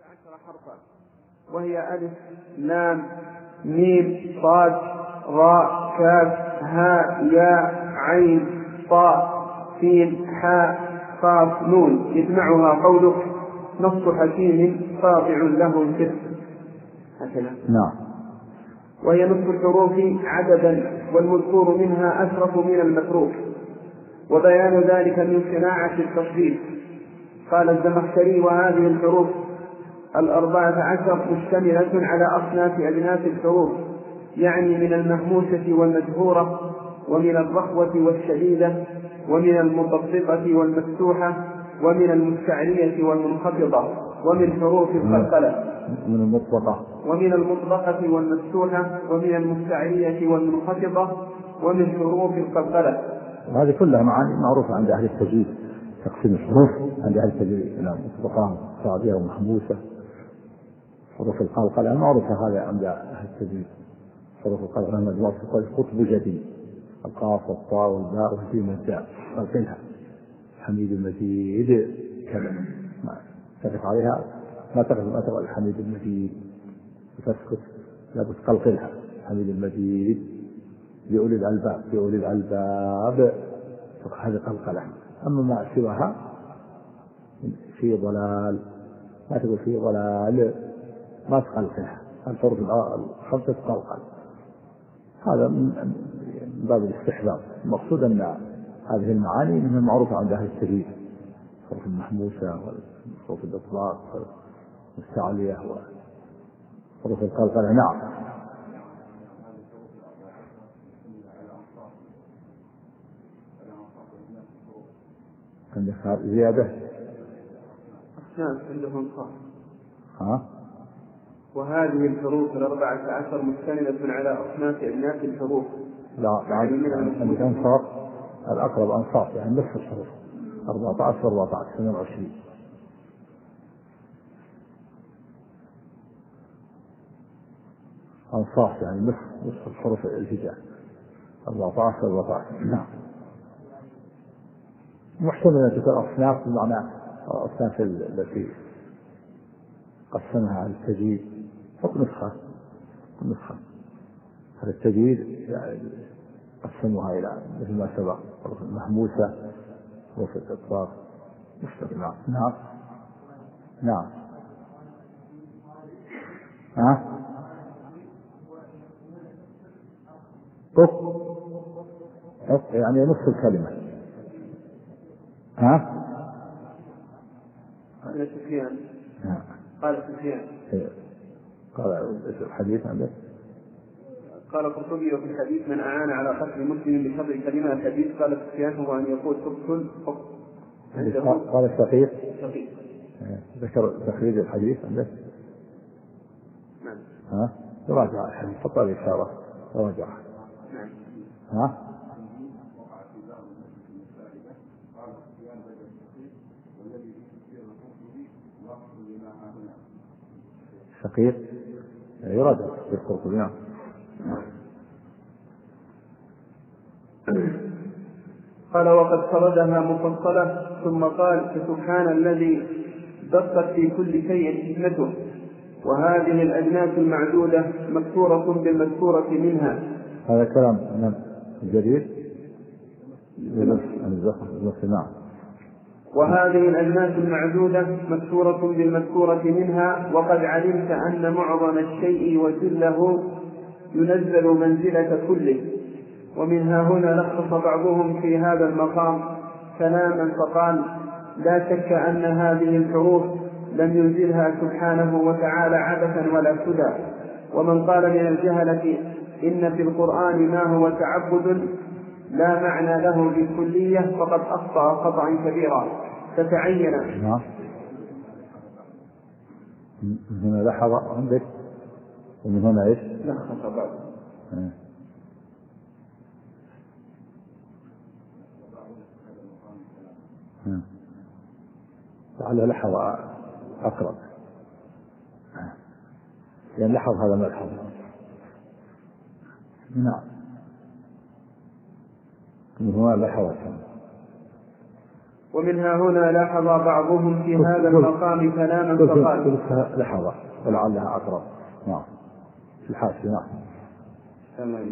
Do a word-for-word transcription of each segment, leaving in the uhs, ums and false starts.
عشر حرفا، وهي ألف لام ميم صاد راء كاف هاء ياء عين طاء سين حاء قاف نون، يجمعها قولك نص حكيم قاطع له الكسر. هكذا. نعم. وهي نصف الحروف عددا، والمذكور منها أشرف من المتروك، وبيان ذلك من صناعة التصديق. قال الزمخشري: وهذه الحروف الأربعة عشر مشتملة على أصناف أجناس الحروف، يعني من المهموسة والمجهورة، ومن الرخوة والشديدة، ومن المطبقة والمفتوحة، ومن المستعلية والمنخفضة، ومن حروف القلقلة، من المطبقة ومن المطبقة والمفتوحة، ومن المستعلية والمنخفضة، ومن حروف القلقلة. وهذه كلها معاني معروفة عند أهل التجويد، تقسيم الحروف عند أهل التجويد إلى مطبقة صعبية ومحموسة. حروف القلقلة معروفة هذا عند أهل التجويد. حروف القلقلة مجموعة قطب جديد، القاف والطاء والباء والجيم والدال، قلقلها حميد المجيد كذا، ما تقف عليها ما تقف ما تقف الحميد المجيد وتسكت، لابد تقلقلها حميد المجيد لأولي الألباب لأولي الألباب، هذه قلقلة. أما ما سواها في ضلال ما تقول في ضلال ما تقلقلها، الحروف الخمسة تقلقل. هذا من باب الاستحباب. المقصود أن هذه المعاني منها معروفة عند أهل التجويد، الحروف المحموسة والحروف الإطلاق والمستعلية وحروف القلقلة. نعم. عندك زيادة؟ نعم عندهم صح. ها؟ وهذه الحروف الأربعة عشر مشتملة على أصناف أجناس الحروف. لا عندك أنصاف، الأقرب أنصاف يعني نصف الحروف، أربعة عشر أربعة عشر اثنين وعشرين. أنصاف يعني نصف نصف الحروف الهجاء، أربعة عشر أربعة عشر. نعم. محتمل أن تكون أصناف بمعنى أصناف التي قسمها على التجويد، فوق نسخة نسخة هذا التجويد يعني قسموها إلى مثل ما سبق، حروف المحموسة، حروف الإطلاق، مشتمل. نعم. نعم. نعم. ها؟ طق طق يعني نصف الكلمة. ها؟ قال سفيان. قال سفيان. قال الحديث عندك. قال القرطبي وفي الحديث: من أعان على قتل مسلم بشر كلمة الحديث قال سفيان هو أن يقول تقتل حق. قال الشقيق. شقيق. ذكر تخريج الحديث عندك. نعم. ها؟ تراجع الحديث، حط عليه إشارة تراجع. نعم. ها؟ شقيق يراجع في القرطبي. نعم. قال: وقد سردها مفصلة، ثم قال: فسبحان الذي بسط في كل شيء حكمته. وهذه الأجناس المعدودة مذكورة بالمذكورة منها. هذا كلام من الجرير. نعم. وهذه الأجناس المعدودة مذكورة بالمذكورة منها، وقد علمت أن معظم الشيء وجله ينزل منزلة كله. ومنها هنا لخص بعضهم في هذا المقام كلاما فقال: لا شك أن هذه الحروف لم ينزلها سبحانه وتعالى عبثا ولا سدى. ومن قال من الجهلة إن في القرآن ما هو تعبد لا معنى له بالكلية فقد أخطأ خطأ كبيرا. فتعين. نعم. من هنا لحظة عندك، ومن هنا إيش؟ لخص بعض. لعل لحظة أقرب، يعني لحظ هذا ملحظ. نعم. من هنا لحظة ومنها هنا لاحظ بعضهم في هذا المقام كلاما فقال لحظة ولعلها أقرب. نعم في الحاشية. نعم. تمام.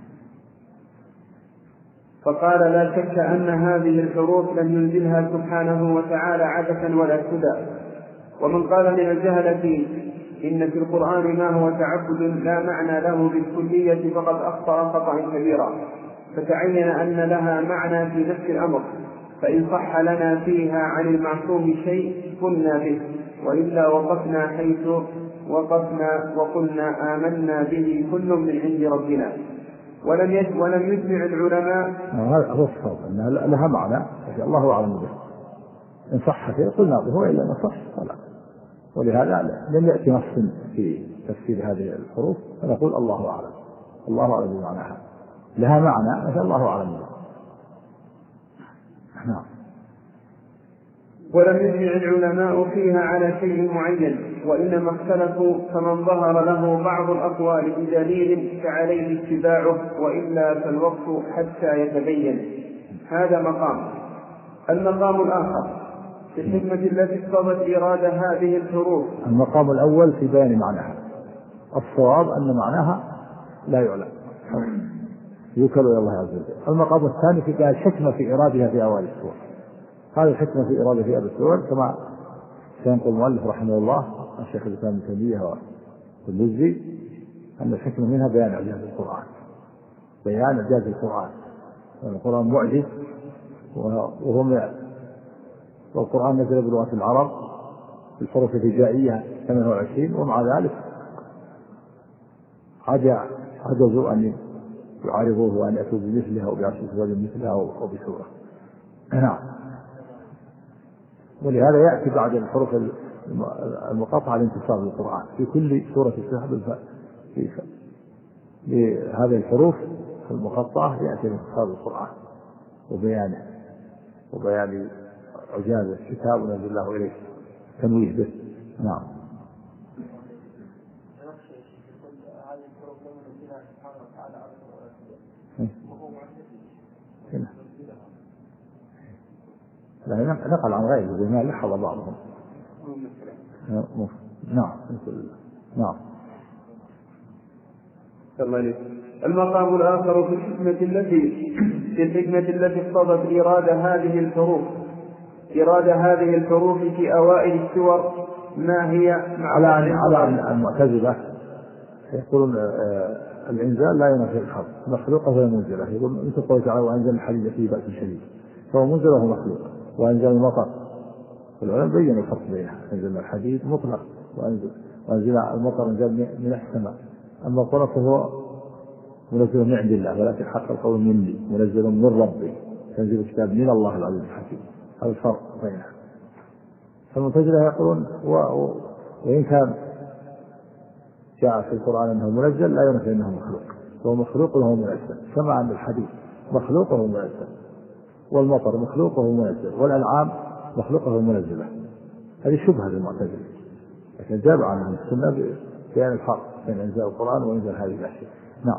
فقال لا شك أن هذه الحروف لم ينزلها سبحانه وتعالى عبثا ولا سدى. ومن قال من الجهلة إن في القرآن ما هو تعبد لا معنى له بالكلية فقد أخطأ خطأ كبيرا، فتعين أن لها معنى في نفس الأمر، فإن صح لنا فيها عن المعصوم شيء قلنا به، وإلا وقفنا حيث وقفنا وقلنا آمنا به كل من عند ربنا. ولم يجمع ولم يجمع العلماء. هذا هو الصواب أنها لها معنى الله أعلم به، إن صح فيه قلنا به وإلا ما صح فلا. ولهذا لم يأتي نص في تفسير هذه الحروف فنقول الله أعلم، الله أعلم بمعناها، لها معنى لكن الله أعلم به. نعم. ولم يجمع العلماء فيها على شيء معين، وإنما اختلفوا فمن ظهر له بعض الأقوال بدليل فعليه اتباعه، وإلا فالوقف حتى يتبين. هذا مقام. المقام الآخر في الحكمة التي اقتضت إرادة هذه الحروف. المقام الأول في بيان معناها، الصواب أن معناها لا يعلم يوكل إلى الله عز وجل. المقام الثاني في بيان الحكمة في إرادها في أوائل السور. هذه الحكمة في إرادة في أوائل السور كما سينقل المؤلف رحمه الله الشيخ الإسلام ابن تيمية والمزي أن الحكمة منها بيان إعجاز القرآن، بيان إعجاز القرآن. القرآن معجز وهم والقرآن نزل بلغة العرب بالحروف الهجائية ثمانية وعشرين، ومع ذلك عجزوا أن يعارضوه وأن يأتوا بمثلها أو بعشر سور مثلها أو بسورة. نعم. ولهذا يأتي بعد الحروف المقاطعة الانتصاب للقرآن في كل سورة تحدث بهذه الحروف المقطعة يأتي الانتصاب للقرآن وبيانه وبيان عجاز الكتاب ونزل الله إليه تنويه به. نعم. لا نقل عن غيره بما لحظ بعضهم. نعم. نعم. المقام الآخر في الحكمة التي في الحكمة التي اقتضت إرادة هذه الحروف إرادة هذه الحروف في أوائل السور ما هي على على المعتزلة يقولون الإنزال لا ينافي الخلق، مخلوقه وهي منزلة. يقول مثل قوله تعالى وأنزل الحديد فيه بأس شديد، فهو منزل وهو مخلوق. وأنزل المطر، والعلماء بين الفرق بينها، أنزل الحديد مطلق وأنزل وأنزل المطر أنزل من السماء. أما القرآن فهو منزل من عند الله، ولكن حق القول مني منزل من ربي، تنزيل الكتاب من الله العزيز الحكيم. هذا الفرق بينها. فالمعتزلة يقولون وإن كان جاء في القرآن أنه منزل لا ينفي أنه مخلوق، هو مخلوق وهو منزل، كما عند الحديث مخلوق وهو منزل، والمطر مخلوق وهو منزل، والأنعام مخلوق وهو منزلة. هذه شبهة للمعتزلة، لكن جاب عنهم السنة بيان الفرق بين إنزال القرآن وإنزال هذه الأشياء. نعم.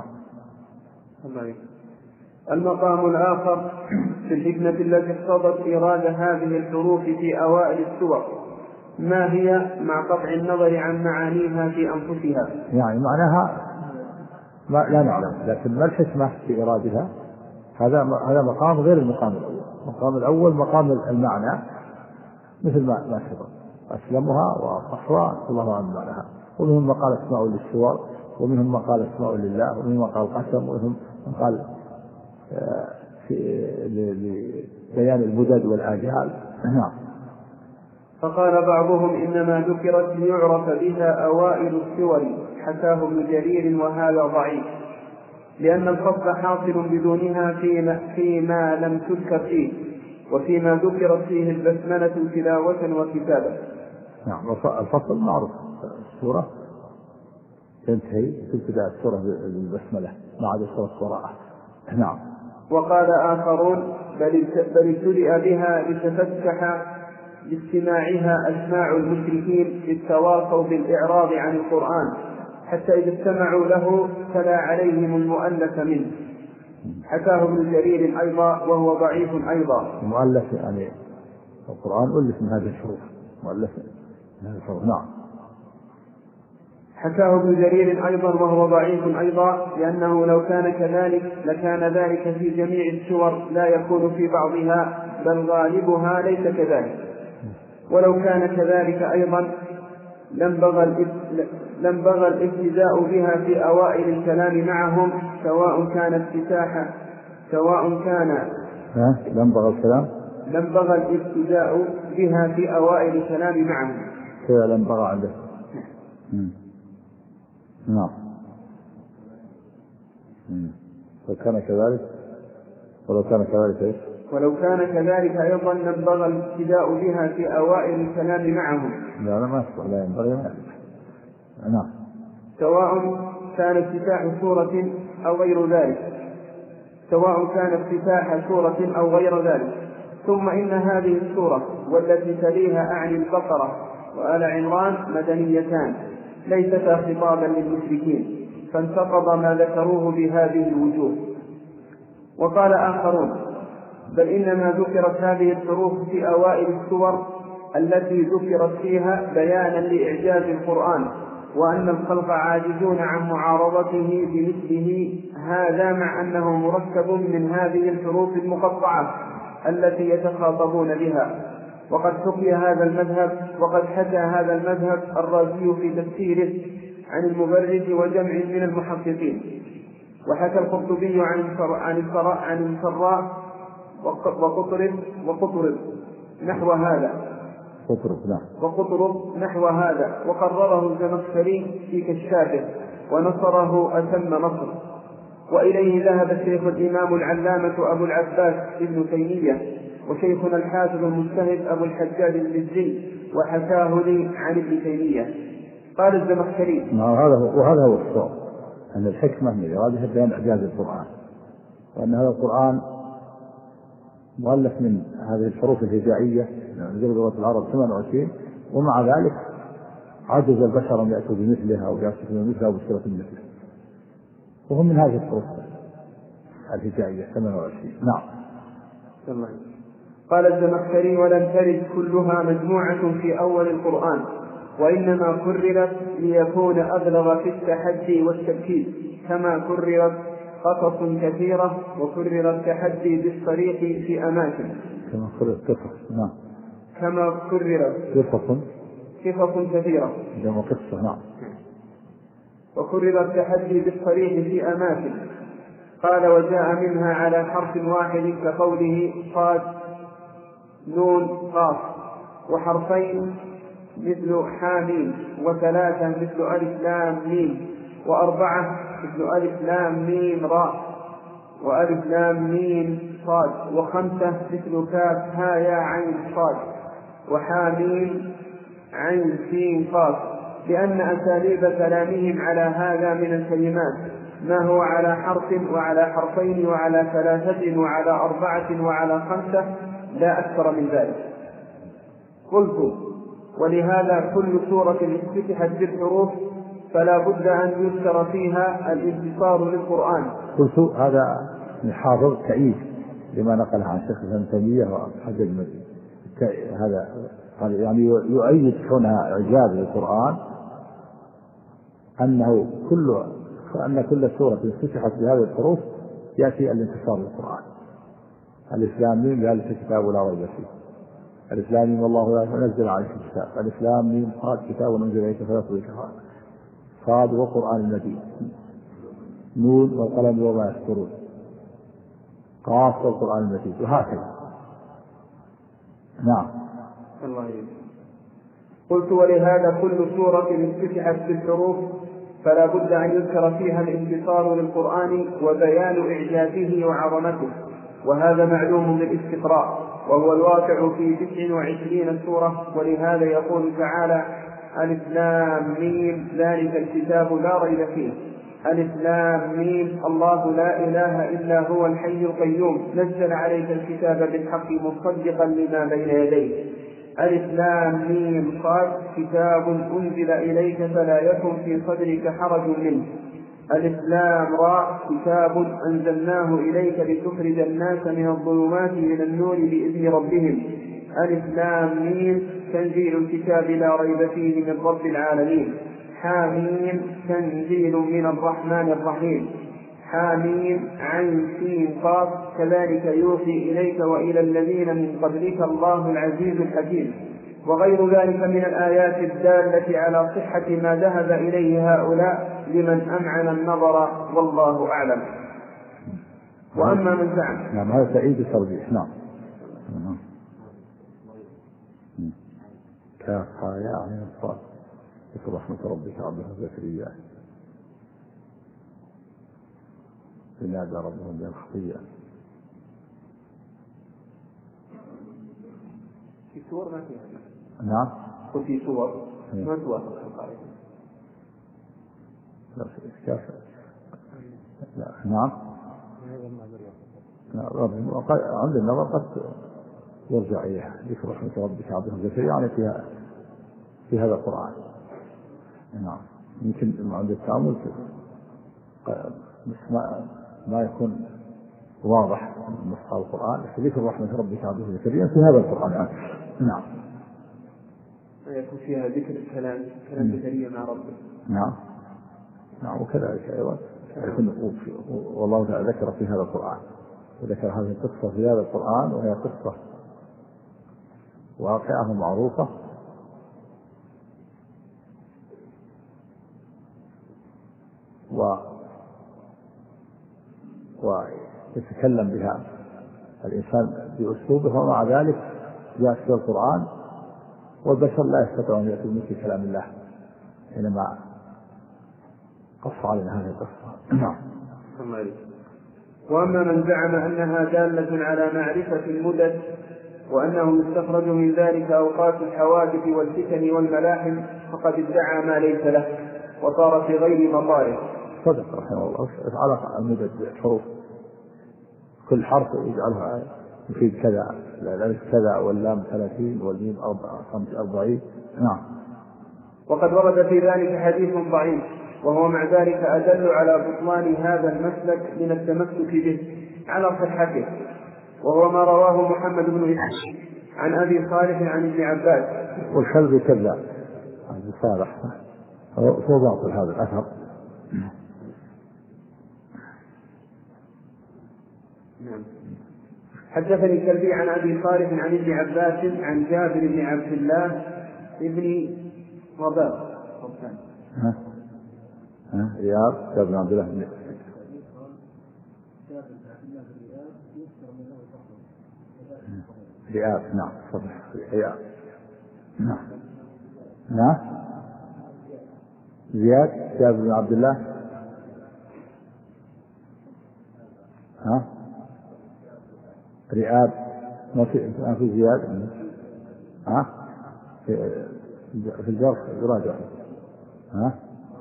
المقام الآخر في الحكمة التي اقتضت إرادة هذه الحروف في أوائل السور ما هي مع قطع النظر عن معانيها في أنفسها. يعني معناها ما لا نعلم، لكن ما الحكمة في إرادها؟ هذا هذا مقام غير المقام الأول. المقام الأول مقام المعنى مثل ما ما سبق، أسلمها وأصحها الله عن معناها. ومنهم ما قال اسماء للسور، ومنهم ما قال اسماء لله، ومنهم ما قال قسم، ومنهم من قال في لبيان المدد والآجال. نعم. فقال بعضهم إنما ذكرت ليعرف بها أوائل السور حكاه ابن جرير، وهذا ضعيف، لأن الفصل حاصل بدونها فيما, فيما لم تذكر فيه، وفيما ذكرت فيه البسملة تلاوة وكتابة. نعم. الفصل معروف، السورة تنتهي تبتدأ السورة بالبسملة ما عدا السورة وراءها. نعم. وقال آخرون بل ابتدأ بها لتفتح باستماعها أسماع المشركين للتواصوا بالإعراض عن القرآن، حتى إذا استمعوا له فلا عليهم المؤلف منه. حكاه ابن جرير أيضا وهو ضعيف أيضا. المؤلف يعني القرآن ألف من هذه الحروف، مؤلف من هذه الحروف. نعم. حكاه ابن جرير أيضا وهو ضعيف أيضا، لأنه لو كان كذلك لكان ذلك في جميع السور لا يكون في بعضها، بل غالبها ليس كذلك. ولو كان كذلك أيضا لم بغى الابتداء بها في أوائل الكلام معهم، سواء كان افتتاحا سواء كان لم بغى الكلام لم بغى الابتداء بها في أوائل الكلام معهم. لم بغى عنده. نعم. ولو كان كذلك ولو كان كذلك إيش؟ ولو كان كذلك أيضا لم بغى الابتداء بها في أوائل الكلام معهم. لا لا ما يصلح، لا ينبغي. نعم. سواء كان افتتاح سورة أو غير ذلك سواء كان افتتاح سورة أو غير ذلك. ثم إن هذه السورة والتي تليها أعني البقرة وآل عمران مدنيتان ليستا خطابا للمشركين، فانتقض ما ذكروه بهذه الوجوه. وقال آخرون بل إنما ذكرت هذه الحروف في أوائل السور التي ذكرت فيها بيانا لإعجاز القرآن، وأن الخلق عاجزون عن معارضته بمثله هذا، مع أنه مركب من هذه الحروف المقطعة التي يتخاطبون بها. وقد حكي هذا المذهب وقد حكى هذا المذهب الرازي في تفسيره عن المبرد وجمع من المحققين. وحكى القرطبي عن الفراء عن الفراء وقطرب وقطرب نحو هذا وقطرب نحو هذا وقرره الزمخشري في كشافه ونصره أتم نصر. وإليه ذهب الشيخ الإمام العلامة أبو العباس ابن تيمية، وشيخنا الحافظ المجتهد أبو الحجاج المزي، وحكاه لي عن ابن تيمية. قال الزمخشري وهذا هو الصواب، أن الحكمة من إرادة بيان إعجاز القرآن، وأن هذا القرآن مؤلف من هذه الحروف الهجائية من لغة العرب ثمانية وعشرين، ومع ذلك عجز البشر أن يأتوا بمثلها أو يأتوا بمثلها أو بصيغة مثلها، وهم من هذه الحروف الهجائية ثمانية وعشرين. نعم. قال الزمخشري ولم ترد كلها مجموعة في أول القرآن، وإنما كررت ليكون أبلغ في التحدي والتأكيد، كما كررت قصص كثيرة وكرر التحدي بالصريح في أماكن كما كررت قصص. نعم. كما كررت قصص قصص كثيرة جمع قصة. نعم. وكرر التحدي بالصريح في أماكن. قال وجاء منها على حرف واحد كقوله صاد نون قاف، وحرفين مثل حامين، وثلاثة مثل ألف لام ميم، وأربعة مثل ألف لام ميم راء، وألف لام ميم صاد، وخمسة مثل كاف ها يا عين صاد، وحامين عين سين قاف، لأن أساليب كلامهم على هذا من الكلمات ما هو على حرف وعلى حرفين وعلى ثلاثة وعلى أربعة وعلى خمسة لا أكثر من ذلك. قلت ولهذا كل سورة افتتحت بالحروف فلا بد أن يذكر فيها الانتصار للقرآن. قلت هذا حافظ تأييد لما نقله عن شيخ ابن تيمية وحجاج المزي، هذا يعني يؤيد كونها إعجاز للقرآن، أنه كل أن كل سورة افتتحت بهذه الحروف يأتي الانتصار للقرآن. الإسلام ذلك الكتاب لا ريب فيه، الإسلام والله نزل عليك الكتاب، الإسلام قال كتاب أنزل إليك فلا تضيع، صاد وقرآن المجيد، نون والقلم وما يسطرون، قاف والقرآن المجيد، وهكذا. نعم. الله يجب. قلت ولهذا كل سورة افتتحت بالحروف فلا بد أن يذكر فيها الانتصار للقرآن وبيان إعجازه وعظمته، وهذا معلوم بالاستقراء، وهو الواقع في تسع وعشرين سورة. ولهذا يقول تعالى ألف لام ميم ذلك الكتاب لا ريب فيه، ألف لام ميم الله لا إله إلا هو الحي القيوم نزل عليك الكتاب بالحق مصدقا لما بين يديه، ألف لام ميم صاد كتاب أنزل إليك فلا يكن في صدرك حرج منه، ألف لام راء كتاب أنزلناه إليك لتخرج الناس من الظلمات إلى النور بإذن ربهم، ألف لام ميم تنزيل الكتاب لا ريب فيه من رب العالمين. حاميم تنزيل من الرحمن الرحيم. حاميم عين سين قاف كذلك يوحي إليك وإلى الذين من قبلك الله العزيز الحكيم. وغير ذلك من الآيات الدالة على صحة ما ذهب إليه هؤلاء لمن أمعن النظر والله أعلم. وأما من زعم نعم هذا سعيد الترجيح. نعم كافها يا عين الصاد ذكر رحمة ربك عبده زكريا فنادى ربه بالخطيئة. في سور ما فيها. نعم وفي سور ما توافق القاعدة. لا كاف لا. نعم عند النظر قد يرجع إليها ذكر رحمة ربك عبده زكريا يعني فيها في هذا القرآن. نعم يمكن عند التأمل بس ما ما يكون واضح نص القرآن ذكر رحمة ربك عبده زكريا في هذا القرآن يعني. نعم يكون فيها ذكر الكلام كلام زكريا مع ربه. نعم نعم وكذلك أيضا يكون والله تعالى ذكر في هذا القرآن وذكر هذه القصة في هذا القرآن وهي قصة واقعة معروفة و ويتكلم بها الإنسان بأسلوبه ومع ذلك جاء في القرآن والبشر لا يستطيعون أن يأتوا مثل كلام الله حينما قص علينا هذه القصة. نعم. وأما من زعم أنها دالة على معرفة المدد وأنه يستخرج من ذلك أوقات الحوادث والفتن والملاحم فقد ادعى ما ليس له وصار في غير مطاره. صدق رحمه الله. على المدد بالحروف كل حرف يجعلها يفيد كذا الألف كذا واللام ثلاثين والميم أربعة خمس أربعين. نعم. وقد ورد في ذلك حديث ضعيف وهو مع ذلك أدل على بطلان هذا المسلك من التمسك به على صحته وهو ما رواه محمد بن إسحاق عن أبي صالح عن ابن عباس. والكلب كذاب عن صالح هو باطل هذا الأثر. نعم. حدثني الكلبي عن أبي صالح عن ابن عباس عن جابر بن عبد الله ابن رباح. ها ها رياض جابر بن عبد الله رياض. نعم صحيح رياض. نعم نعم زياد جابر بن عبد الله. ها رياض ما في ما في زياد. ها في في الجرح يراجع. ها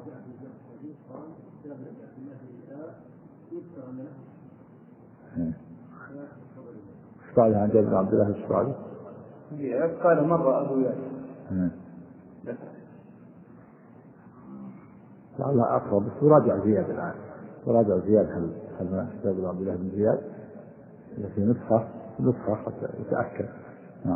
قال عن جابر بن عبد الله الشعبي قال مرة أبو ياسر. لا أقرب بس يراجع زياد الآن يراجع زياد هل هل جابر بن عبد الله بن زياد في نسخة نسخة حتى يتأكد. نعم.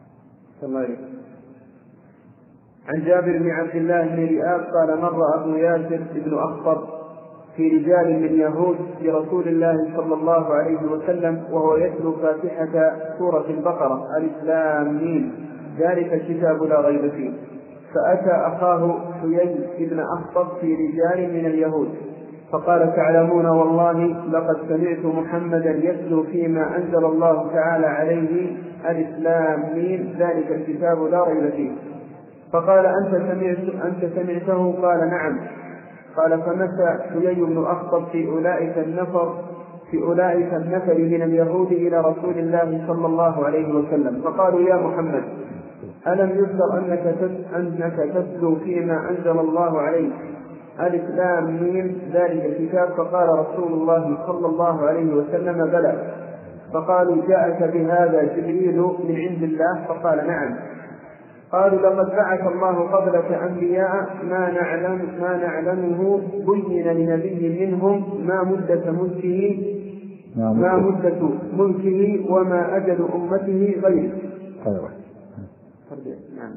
عن جابر بن عبد الله بن رئاب قال مر أبو ياسر بن أخطب في رجال من يهود لرسول الله صلى الله عليه وسلم وهو يتلو فاتحة سورة البقرة ألف لام ميم ذلك الكتاب لا ريب فيه. فأتى أخاه حيي بن أخطب في رجال من اليهود فقال تعلمون والله لقد سمعت محمدا يتلو فيما أنزل الله تعالى عليه ألف لام ميم ذلك الكتاب لا ريب فيه. فقال أنت سمعت أنت سمعته؟ قال نعم. قال فمشى حيي بن أخطب في أولئك النفر في أولئك النفر من اليهود إلى رسول الله صلى الله عليه وسلم فقالوا يا محمد ألم يذكر أنك أنك تتلو فيما أنزل الله عليه ألف لام ميم ذلك الكتاب؟ فقال رسول الله صلى الله عليه وسلم بلى. فقالوا جاءك بهذا جبريل من عند الله؟ فقال نعم. قالوا لقد بعث الله قبلك أنبياء ما نعلم ما نعلمه بين لنبي منهم ما مدة ملكه ما مدة ملكه وما أجل أمته غيره خيرا. نعم.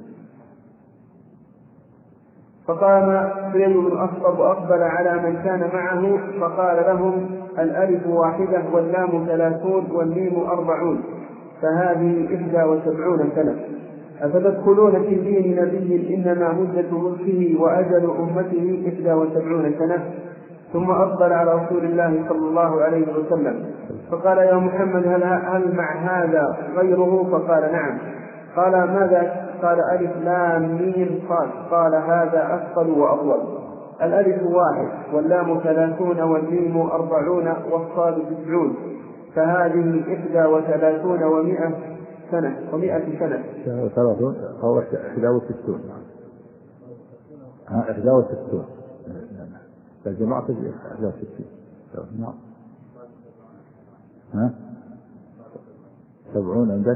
فقام حيي بن أخطب وأقبل على من كان معه فقال لهم: الألف واحدة واللام ثلاثون والميم أربعون، فهذه إحدى وسبعون سنة. أفتدخلون في دين نبي إنما مدة ملكه وأجل أمته إحدى وسبعون سنة؟ ثم أقبل على رسول الله صلى الله عليه وسلم فقال: يا محمد هل, هل مع هذا غيره؟ فقال: نعم. قال: ماذا؟ قال: ألف لام ميم صاد. قال: هذا أثقل وأطول. الألف واحد واللام ثلاثون والميم أربعون والصاد تسعون، فهذه إحدى وثلاثون ومائة سنة ومائة سنة. ثلاثون هو إحدى وستون. ها إحدى وستون. فالجماعة إحدى وستين. نعم. ها سبعون عندك؟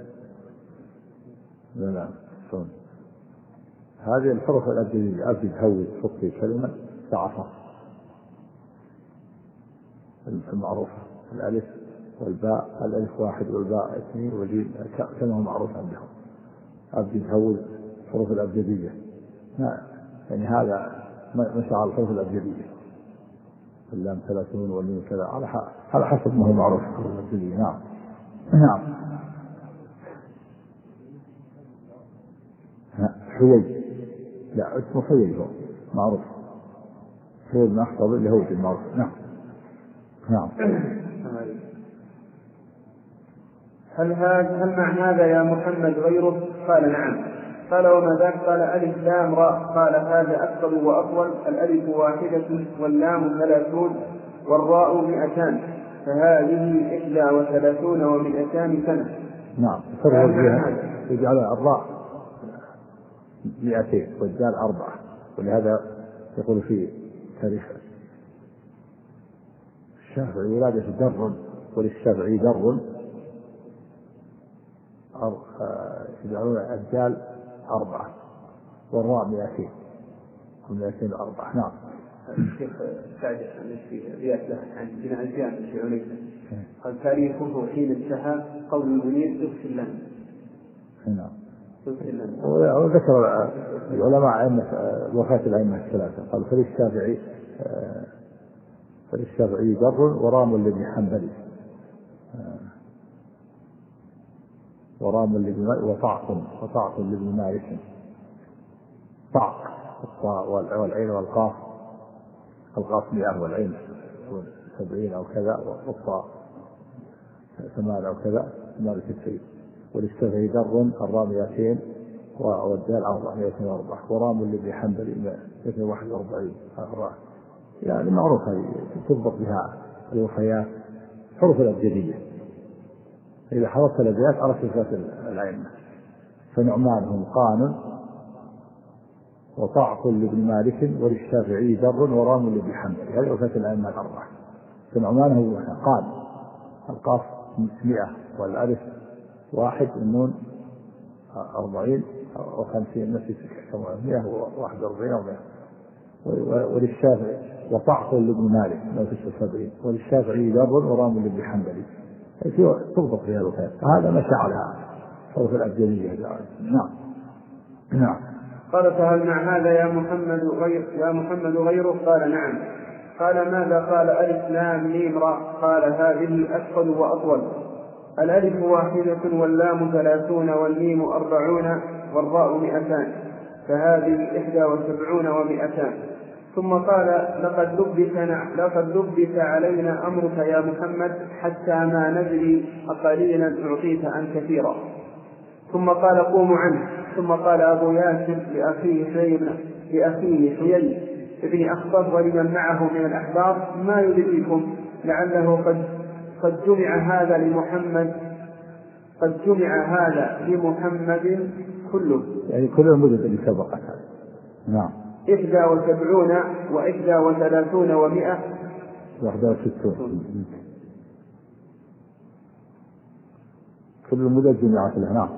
لا لا صون. هذه الحروف الأبجدية أبجد هوي تحطي كلمة تعرفها المعروفة، الألف والباء، الألف واحد والباء اثنين والجيم كما هو معروف عندهم. أبجد هوي الحروف الأبجدية. يعني هذا مشى على الحروف الأبجدية، اللام ثلاثون والميم كذا على حسب ما هو معروف الحروف الأبجدية. نعم. نعم. حيي، لا اسمه حيي هو معروف، حيي بن أخطب اللي هو المعروف. نعم. نعم. هل هذا هل مع هذا يا محمد غيره؟ قال: نعم. قال: وما ذاك؟ قال: ألف لام راء. قال: هذا أثقل وأطول. الألف واحدة واللام ثلاثون والراء مئتان، فهذه إحدى وثلاثون ومئتان سنة. نعم. فرق بها يجعل الراء مئتين والدال أربعة، ولهذا يقول في تاريخ الشافعي: ولادة در وللشافعي در، يجعلون الدال أربعة والراء مئتين ومئتين أربعة. نعم. الشيخ سعد في رياده عن بناء الجامع في عليك قال: تاريخه حين انتهى قول المنير اغفر لنا. نعم. وذكر العلماء أئمة وفاة الأئمة الثلاثة، قال: فللشافعي فللشافعي در ورام لابن حنبل ورام لابن وطعق وطعق لابن مالك. طعق الطاء والعين والقاف، القاف مئة والعين سبعين أو كذا والطاء ثمان أو كذا مالك السيد. وللشافعي در الرام مئتين والدال أربعة مئتين وأربعة ورام لابن حنبل مئتين واحد وأربعين. يعني معروف هذه تضبط بها الوفيات حروف الأبجدية. إذا حرصت الأبيات عرفت وفاة الأئمة. فنعمانهم قان وطعق لابن مالك وللشافعي در ورام لابن حنبل، هذه وفاة الأئمة الأربعة. فنعمانهم قان القاف مئة والألف واحد النون أربعين أو خمسين نفس مئة وواحد وأربعين أو مئة. وللشافعي وطعق لابن مالك نفس سبعين وللشافعي در ورام لابن حنبل، تضبط فيها الوفاة. هذا مشى على حروف الأبجدية. نعم. نعم. قال: فهل مع هذا يا محمد غير يا محمد غيره؟ قال: نعم. قال: ماذا؟ قال: ألف لام ميم راء. قال: هذه أثقل وأطول. الألف واحدة واللام ثلاثون والميم أربعون والراء مئتان، فهذه إحدى وسبعون ومئتان. ثم قال: لقد لبث لقد لبث علينا أمرك يا محمد حتى ما ندري أقليلا أعطيت أن كثيرا. ثم قال: قوموا عنه. ثم قال أبو ياسر لأخيه حيي لأخيه حيي ابن أخطب ولمن معه من الأحبار: ما يدريكم لعله قد قد جمع هذا لمحمد قد جمع هذا لمحمد كله، يعني كل المدد اللي سبقت هذا. نعم. إحدى وسبعون وإحدى وثلاثون ومئة واحدى وستون، كل المدد جمعت له. نعم.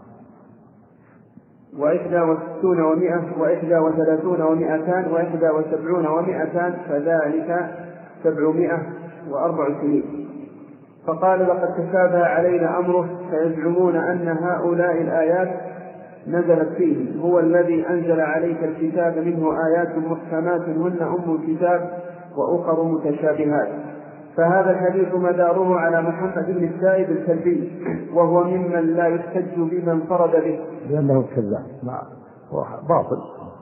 وإحدى وستون ومئة وإحدى وثلاثون ومئتان وإحدى وسبعون ومئتان، فذلك سبعمائة وأربع سنين. فقال لقد تشابه علينا أمره فيزعمون أن هؤلاء الآيات نزلت فيه. هو الذي أنزل عليك الكتاب منه آيات محكمات هن أم الكتاب وأخر متشابهات. فهذا الحديث مداره على محمد بن السائب الكلبي، وهو ممن لا يحتج بمن فرد به لأنه كذاب باطل.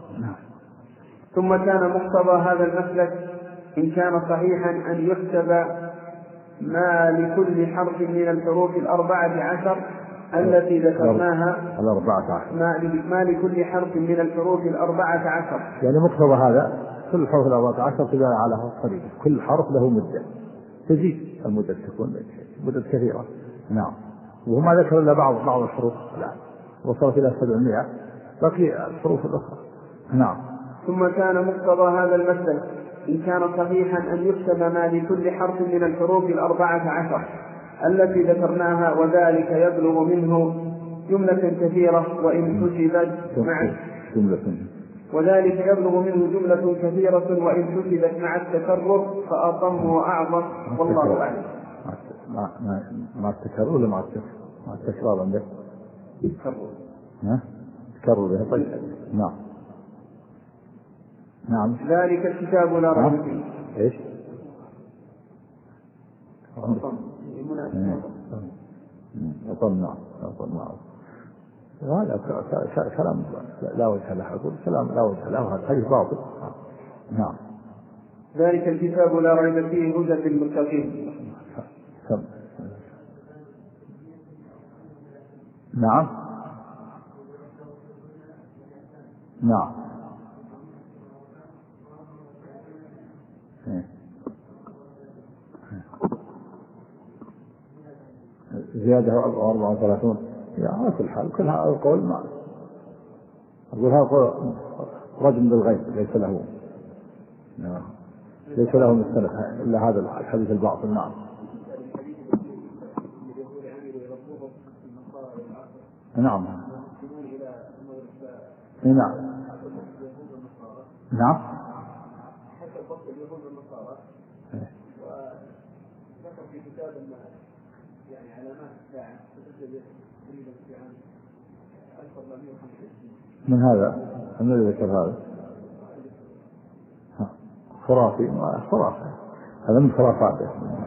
ثم كان مقتضى هذا المسلك إن كان صحيحا أن يكتب ما لكل حرف من الحروف الأربعة عشر التي ذكرناها الأربعة عشر ما لكل حرف من الحروف الأربعة عشر، يعني مقتضى هذا كل حرف الأربعة عشر تبقى على طريقة، كل حرف له مدة تزيد المدة تكون مدة كثيرة. نعم. وما ذكر إلا بعض بعض الحروف، لا وصلت إلى سبعمائة بقي الحروف الأخرى. نعم. ثم كان مقتضى هذا المسلك إن كان صحيحا أن يكتب ما لكل حرف من الحروف الأربعة عشر التي ذكرناها، وذلك يبلغ منه جملة كثيرة وإن كتبت مع جملة وذلك يبلغ منه جملة كثيرة وإن كتبت مع التكرر فأطم وأعظم، والله أعلم. مع مع التكرر ولا مع التكرر؟ مع التكرار عندك؟ تكرر. ها؟ تكرر. طيب. نعم. نعم. ذلك الكتاب لا ريب فيه. ايش؟ أطم. نعم. أطم. نعم. هذا كلام لا وجه له، أقول كلام لا وجه له، هذا حديث باطل. نعم. ذلك الكتاب لا ريب فيه هدى للمتقين. نعم. نعم. زيادة أربعة وثلاثون على كل حال. كل هذا القول ما أقول هذا قول رجل بالغيب ليس له ليس له مستند إلا هذا الحديث الباطل. نعم. نعم. نعم. نعم. وذكر في كتاب يعني علامات الساعة تتسجل تقريبا في عام ألف وأربعمائة وخمسة وستين. من هذا؟ من الذي ذكر هذا؟ خرافي. خرافي هذا من خرافاته.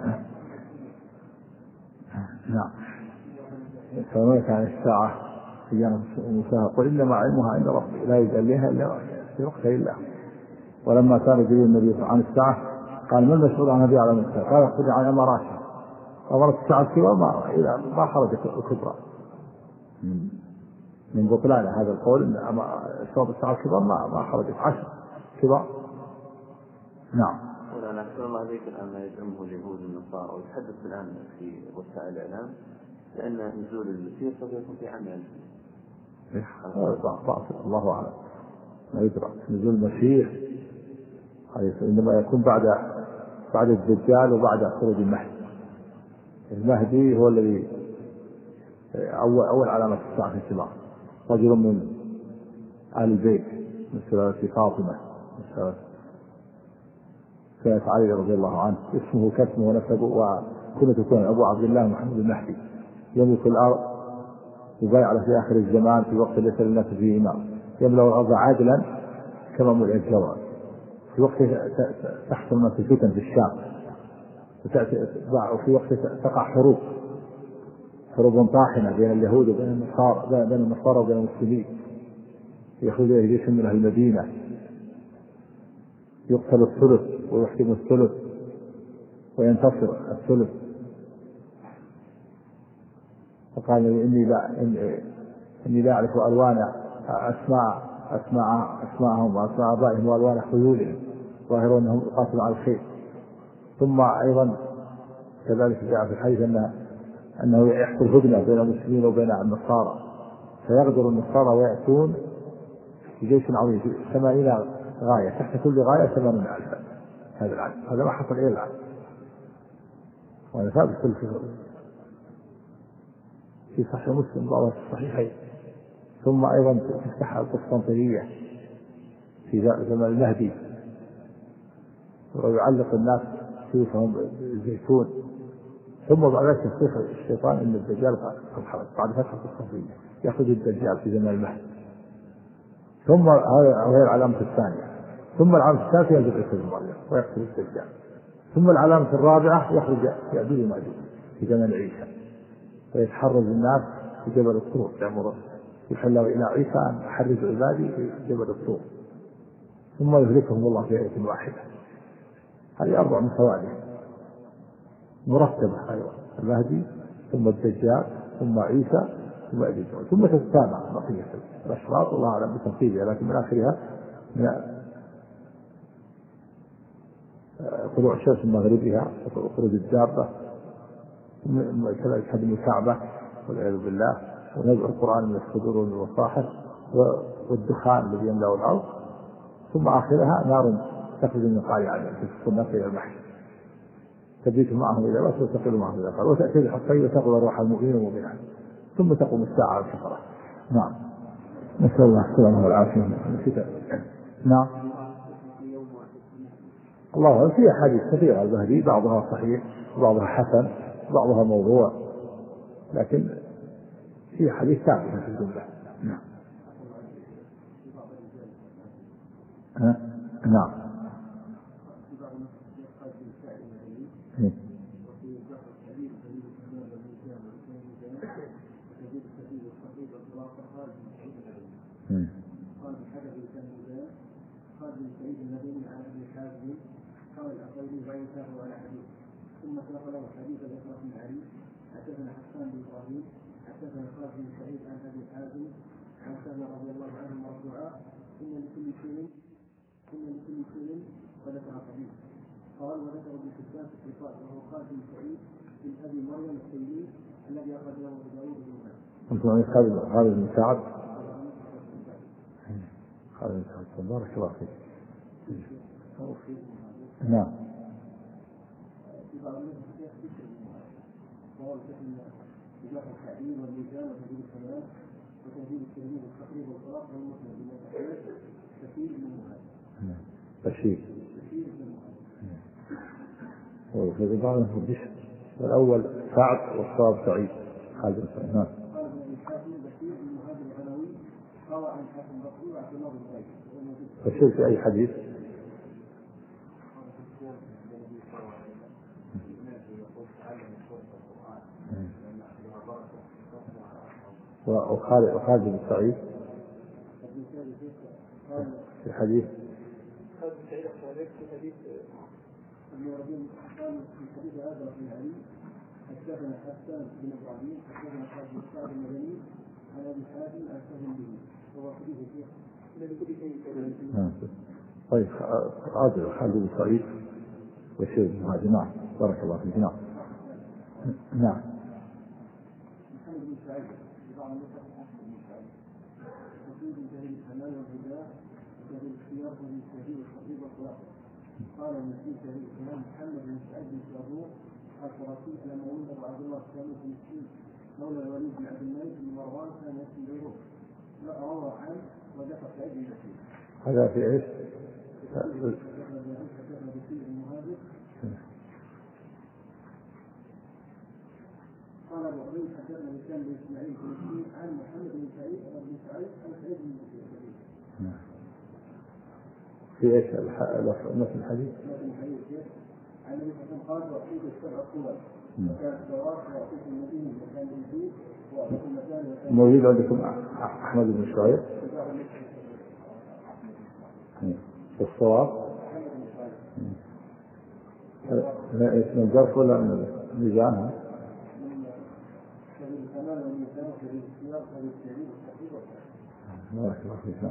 نعم. فما كان الساعة في يوم موسى قل إنما علمها عند ربي لا يجليها إلا في وقت إلا. ولما كان يجري النبي عن الساعة قال ما المسؤول عنها بأعلم من الساعة؟ قال اخبرني عن أماراتها. أمرت الساعة الكبرى ما إذا ما خرجت الكبرى من بطلان هذا القول إن أسباب الساعة الكبرى ما ما خرجت عشر كبار. نعم. ولا أكثر الله ذيك الآن ما يزعمه اليهود والنصارى ويتحدث الآن في وسائل الإعلام لأن نزول المسيح سوف يكون في عام ألف. هذا باطل الله أعلم ما يدرى. نزول المسيح إنما يكون بعد بعد الدجال وبعد خروج المهدي. المهدي هو الذي أول أول علامة الساعة في الكبار، رجل من آل البيت من سلالة فاطمة من سلالة كانت علي رضي الله عنه، اسمه كاسمه ونسبه وكنه تكون أبو عبد الله محمد المهدي، يملك الأرض يبايع في آخر الزمان في وقت ليس للناس فيه إمام، يملأ الأرض عادلا كما ملئ الجوار في وقت تحصل الناس الفتن في الشام، وفي وقت تقع حروب حروب طاحنة بين اليهود وبين النصارى بين النصارى وبين المسلمين، يخرج جيش من أهل المدينة يقتل الثلث ويحكم الثلث وينتصر الثلث. فقال إني لا إني, إني لا أعرف ألوان أسماء أسماء أسماءهم وأسماء آبائهم وألوان خيولهم ظاهرون أنهم يقاتلون على الخير. ثم أيضا كذلك جاء في الحديث أنه أنه يحصل هدنة بين المسلمين وبين النصارى، فيغدر النصارى ويأتون بجيش عظيم في ثمانين غاية، تحت كل غاية ثمانين ألفا. هذا العدد هذا ما حصل إلى الآن، وهذا ثابت في في صحيح مسلم بعض الصحيحين. ثم أيضا تفتح القسطنطينية في زمن المهدي ويعلق الناس سيوفهم بالزيتون ثم بعد ذلك يصيح الشيطان ان الدجال بعد فتره الصفيه يخرج الدجال في زمان المهد. ثم هذه العلامه الثانيه. ثم العلامه الثالثه ينزل عيسى بن مريم ويقتل الدجال. ثم العلامه الرابعه يخرج يأجوج ومأجوج في زمن عيسى فيتحرز الناس في جبل الطور يأمر يحلوا الى عيسى ان احرز عبادي في جبل الطور ثم يهلكهم الله في ليله واحده. هذه اربع مساوئ مرتبة. أيوة المهدي ثم الدجال ثم عيسى ثم يأجوج ثم تتابع بقية الأشراط الله أعلم بتنفيذها لكن من آخرها من طلوع الشمس من مغربها وخروج الدابة كذلك هدم الكعبة والعياذ بالله ونزع القرآن من الصدور ومن المصاحف والدخان الذي يملأ الأرض ثم آخرها نار تخرج من قاع عدن تسقط الناس إلى المحشر تبيت معهم إلى بس وتقل معهم إلى قال وتأتي الحقين وتقضى روح المؤمنين والمؤمنات ثم تقوم الساعة على الكفرة. نعم نسأل الله السلامة والعافية. نعم الله في أحاديث كثيرة المهدي بعضها صحيح وبعضها حسن وبعضها موضوع لكن في حديث ثابتة في الجملة. نعم ها؟ نعم قال بحدث الكلمتان قال من سعيد النبي عن ابن حازم قال الاخرين ضعيفه على حديث ثم نقله حديث الاخلاق بن علي حدثنا حسان بن ابراهيم حدثنا خالد بن سعيد عن ابي حازم عن سلمة رضي الله عنه مرفوعا ان لكل شيء ان لكل شيء وذكر حديث قال وذكر ابن حبان في الصفات وهو خالد بن سعيد بن ابي مريم التيمي الذي اخرج له ابو داود بن ماجه. انتم خالد بن سعد خالد بن سعد بارك الله فيك. نعم إيجاح التعليم والميزان وتهذيب الكلام وتهذيب التلميذ والتقريب والصلاة والمسلم بالمسائل كثير من هذا. بشير. كثير من هذا. وفي بعضهم البشر الأول سعد والصواب سعيد خالد بن سعد. نعم. قال ابن أبي حاتم بشير بن هذا العلوي روى عن حاتم بصري وعبد الله بن زيد. بشير في أي حديث؟ وخالد وخالد بن سعيد في حديث خالد بن سعيد في حديث ابن ربيع قال في حديث هذا بن علي حدثنا حسان بن ابراهيم حدثنا خالد بن سعد المدني عن ابي حاتم عن سهل به هو حديث فيه الذي كل شيء. طيب عادل خالد بن سعيد بشير بن هادي. نعم بارك الله فيك. نعم نعم محمد بن سعيد بعض النسخ احمد بن سعيد وفيه من تهذيب الحلال والهداء وتهذيب الخيار ومن تهذيب الخطيب والخلاصه. قال من في تهذيب الكلام محمد بن سعيد بن شاروخ القرشي لما ولد عبد الله الثاني في مسكين مولى الوليد بن عبد الملك بن مروان كان يسمى بيروت روى عنه وذكر سعيد بن بشير. هذا في ايش؟ قال ابو عبيد حدثنا هشام بن اسماعيل بن عن محمد بن سعيد بن سعيد عن سعيد بن بشير. في ايش نفس الحديث؟ نفس الحديث عن النبي صلى الله عليه وسلم قال واعطيك السبع قوى وكان التوراه واعطيك المدينه وكان الانجيل واعطيك المكان وكان موجود عندكم احمد بن شعيب الصواب من الظرف ولا من الميزان؟ بارك الله فيك.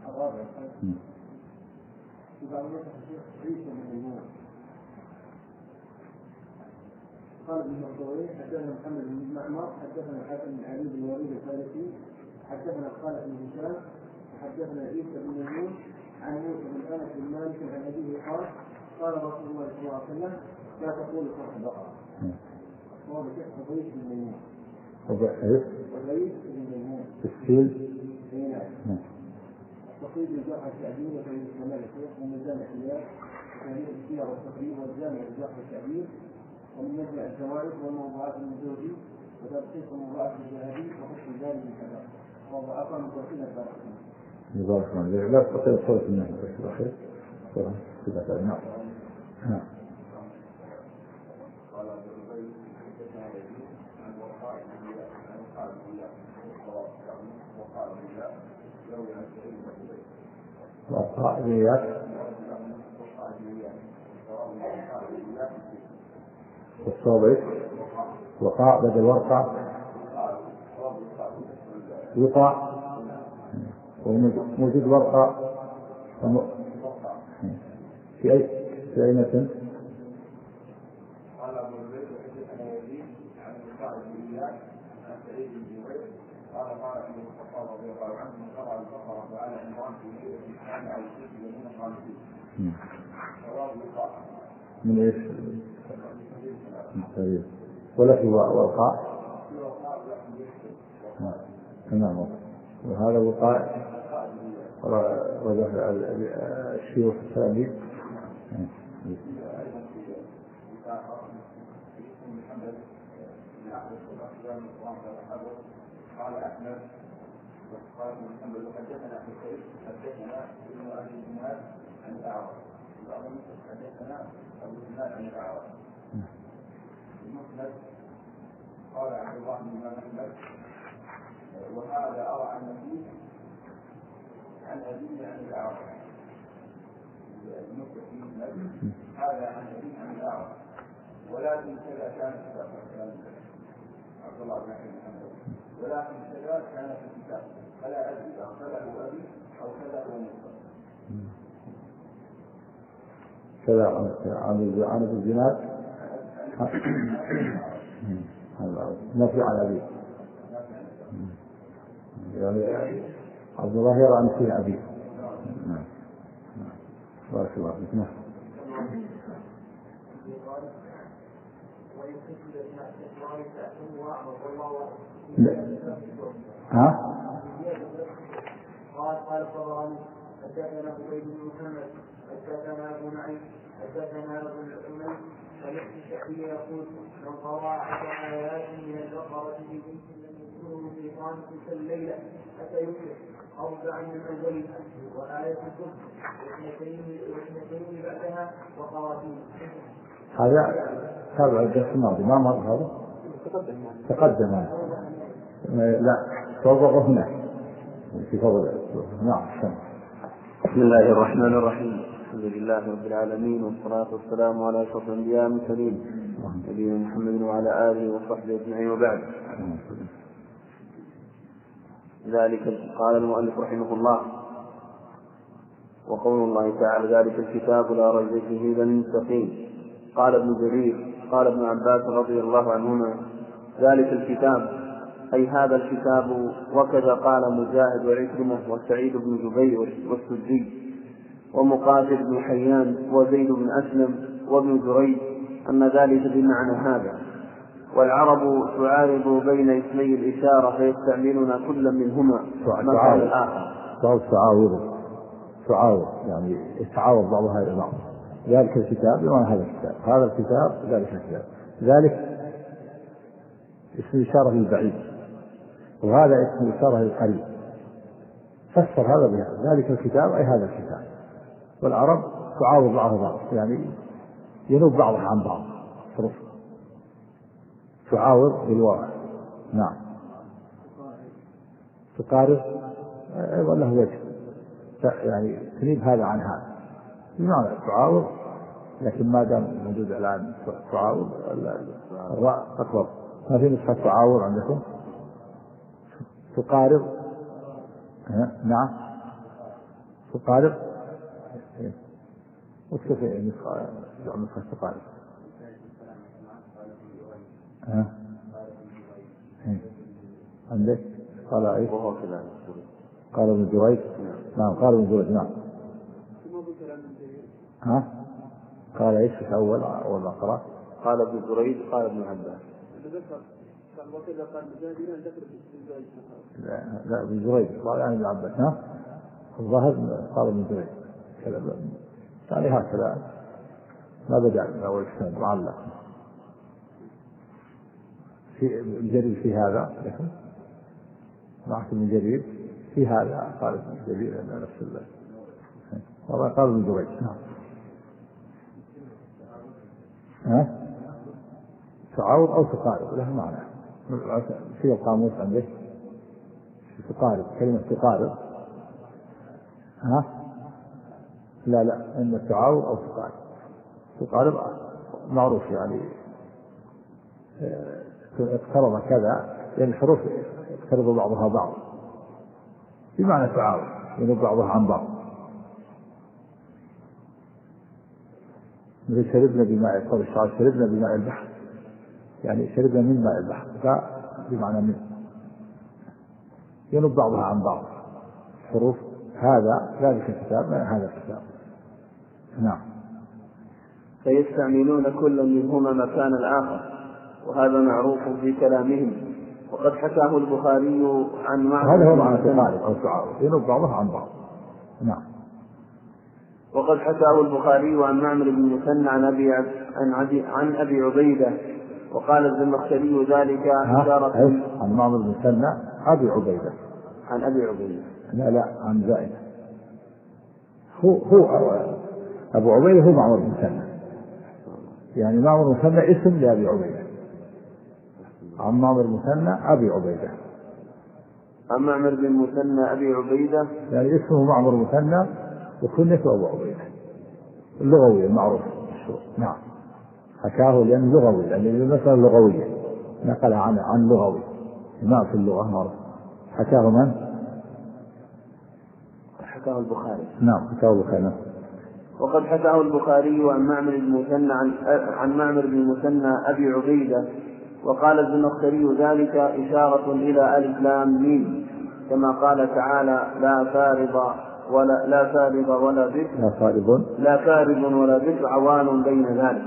قال ابن مردويه حدثنا محمد بن معمر حدثنا الحسن بن علي بن وليد الفارسي حدثنا خالد بن هشام حدثنا عيسى بن ميمون عن موسى بن انس بن مالك عن ابيه قال قال رسول الله صلى الله عليه وسلم لا تقول فرح البقره وهو بكسر ضيف بن ميمون وضيف بن ميمون تسهيل التقييد لجرح التعديل وتعديل الكمال الشيخ وميزان الاحياء وتعديل السير والتقريب والجامع لجرح التعديل ومن يجمع الزوائد والموضوعات الموجودة وتدقيق موضوعات الذهبي وحسن ذلك الكلام وضعفا متوكلا الدرجة. بارك الله لا تستطيع صورة النهي بس الأخير صورة كذا نعم نعم. وقائليات والصوبي وقاء بدل ورقة وقاء وموجود ورقة في أي في أي متن؟ قال قال ابن الخطاب رضي الله عنه من قرأ البقرة وعلى عمران في ليلة الحامل أو الست الذين خالفين. من ايش؟ طيب ولا في وقاء؟ تمام. وهذا وقاء رجح الشيوخ الثاني. قال أحمد وقال محمد حدثنا في الشيخ حدثنا ابن أبي الجمال عن الأعرج وبعض المسلم حدثنا أبو الجمال عن الأعرج المسند قال عبد الله بن محمد وهذا أرى عن نبيه عن أبيه عن الأعرج المسند في المسند هذا عن أبيه عن الأعرج ولكن كذا كان عبد الله بن محمد ولكن كذا كان في الكتاب فلا أدري أخذه أبي أو كذا هو مصدر كذا عن عن الزناد نفي عن أبي يعني عبد الله يرى أن فيه أبي. نعم بارك الله فيك. نعم ها؟ قال قال الطبراني حدثنا عبيد بن محمد حدثنا ابو نعيم حدثنا ابو الحميد سمعت الشعبي يقول من قرأ عشر آيات من البقرة في بيت لم يكن شيطان تلك الليلة حتى يصبح أربعا من أولها وآية الكفر واثنتين واثنتين بعدها وقراتين. هذا تابع الدرس الماضي ما مر هذا؟ تقدم. لا توضع هنا في فضل. نعم. بسم الله الرحمن الرحيم. الحمد لله رب العالمين والصلاة والسلام على أشرف الأنبياء والمرسلين نبينا محمد وعلى آله وصحبه أجمعين وبعد. ذلك قال المؤلف رحمه الله وقول الله تعالى ذلك الكتاب لا ريب فيه هدى للمتقين. قال ابن جرير قال ابن عباس رضي الله عنهما ذلك الكتاب أي هذا الكتاب. وكذا قال مجاهد وعكرمة وسعيد بن جبير والسدي ومقاتل بن حيان وزيد بن أسلم وابن جريج أن ذلك بمعنى هذا. والعرب تعارض بين اسمي الإشارة فيستعملون كل منهما مكان الآخر. تعاوض تعاوض يعني يتعاوض بعضها إلى بعض. ذلك الكتاب بمعنى هذا الكتاب هذا الكتاب ذلك الكتاب. ذلك اسم إشارة للبعيد وهذا اسم إشارة للقريب. فسر هذا بهذا ذلك الكتاب أي هذا الكتاب. والعرب تعاوض بعضها بعض يعني ينوب بعضها عن بعض صرف تعاوض بالواقع. نعم تقارب أيضا له وجه يعني تنيب هذا عن هذا بمعنى تعاوض. لكن ما دام موجود الآن تعاوض الراء أطلب. ما في نسخة تعاوض عندكم؟ تقارب. نعم تقارب وتكفي نسخة نسخة تقارب. ها عندك قال ايش؟ قال ابن جريج. نعم قال ابن جريج. نعم ها قال ايش في الاول اول ما قرأ؟ قال ابن جريج قال ابن عباس. لا لا ابن جريج قال عن ابن عباس. ها الظاهر قال ابن جريج يعني هكذا ما بدأ من اول سنة معلق. في الجرير في هذا لكن معك من جرير في هذا قال ابن جرير أن نفس الله والله قال ابن جريج. نعم. ها تعاوض أو تقارب له معنى في القاموس عنده تقارب كلمة تقارب. ها لا لا إن التعاوض أو تقارب تقارب معروف يعني اقترب كذا لأن الحروف اقترب بعضها بعض بمعنى تعاوض ينوب بعضها عن بعض. مثل شربنا بماء القول الشعر شربنا بماء البحر يعني شربنا من ماء البحر فبمعنى من ينوب بعضها عن بعض حروف هذا ذلك الكتاب هذا الكتاب. نعم. فيستعملون كل منهما مكان الآخر وهذا معروف في كلامهم. وقد حكاه البخاري عن معمر هذا هو معنى تقارب أو تعارض ينوب بعضها عن بعض. نعم. وقد حكاه البخاري عن معمر بن المثنى عن أبي عن, عن أبي عبيدة وقال الزمخشري ذلك إشارة عن معمر بن المثنى أبي عبيدة عن أبي عبيدة لا لا عن زائدة هو هو أبو عبيدة هو معمر بن المثنى يعني معمر بن المثنى اسم لأبي عبيدة عن معمر بن المثنى أبي عبيدة عن معمر بن المثنى أبي عبيدة يعني اسمه معمر بن المثنى وكنيته أبو عبيدة اللغوي المعروف. نعم. حكاه لأنه لغوي لأن المسألة لغوية نقل عن عن لغوي ما في اللغة معروف. حكاه من؟ حكاه البخاري. نعم حكاه البخاري. وقد حكاه البخاري عن معمر بن المثنى عن عن معمر بن المثنى أبي عبيدة وقال الزمخشري ذلك إشارة إلى ألف لام ميم كما قال تعالى لا فارض ولا لا فارض ولا بكر لا فارض لا فارض ولا بكر عوان بين ذلك.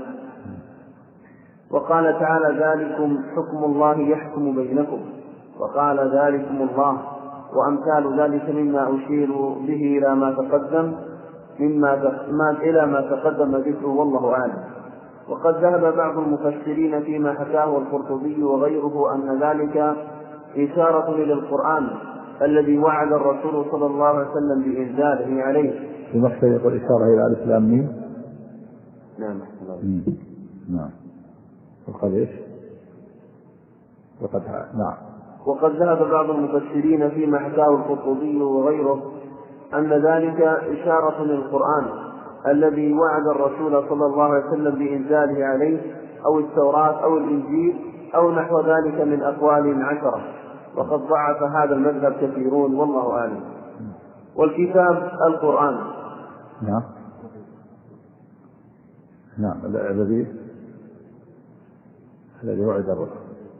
وقال تعالى ذلكم حكم الله يحكم بينكم وقال ذلكم الله وأمثال ذلك مما أشير به إلى ما تقدم مما إلى ما تقدم ذكره والله أعلم. وقد ذهب بعض المفسرين فيما حكاه القرطبي وغيره أن ذلك إشارة إلى القرآن الذي وعد الرسول صلى الله عليه وسلم بإنزاله عليه. المحسن يقول إشارة إلى ألف لام ميم. نعم. نعم. وقال إيش؟ وقد نعم. وقد ذهب بعض المفسرين فيما حكاه القرطبي وغيره أن ذلك إشارة للقرآن الذي وعد الرسول صلى الله عليه وسلم بإنزاله عليه أو التوراة أو الإنجيل أو نحو ذلك من أقوال عشرة. وقد ضعف هذا المذهب كثيرون والله أعلم. والكتاب القرآن. نعم. نعم الذي الذي وعد الرسول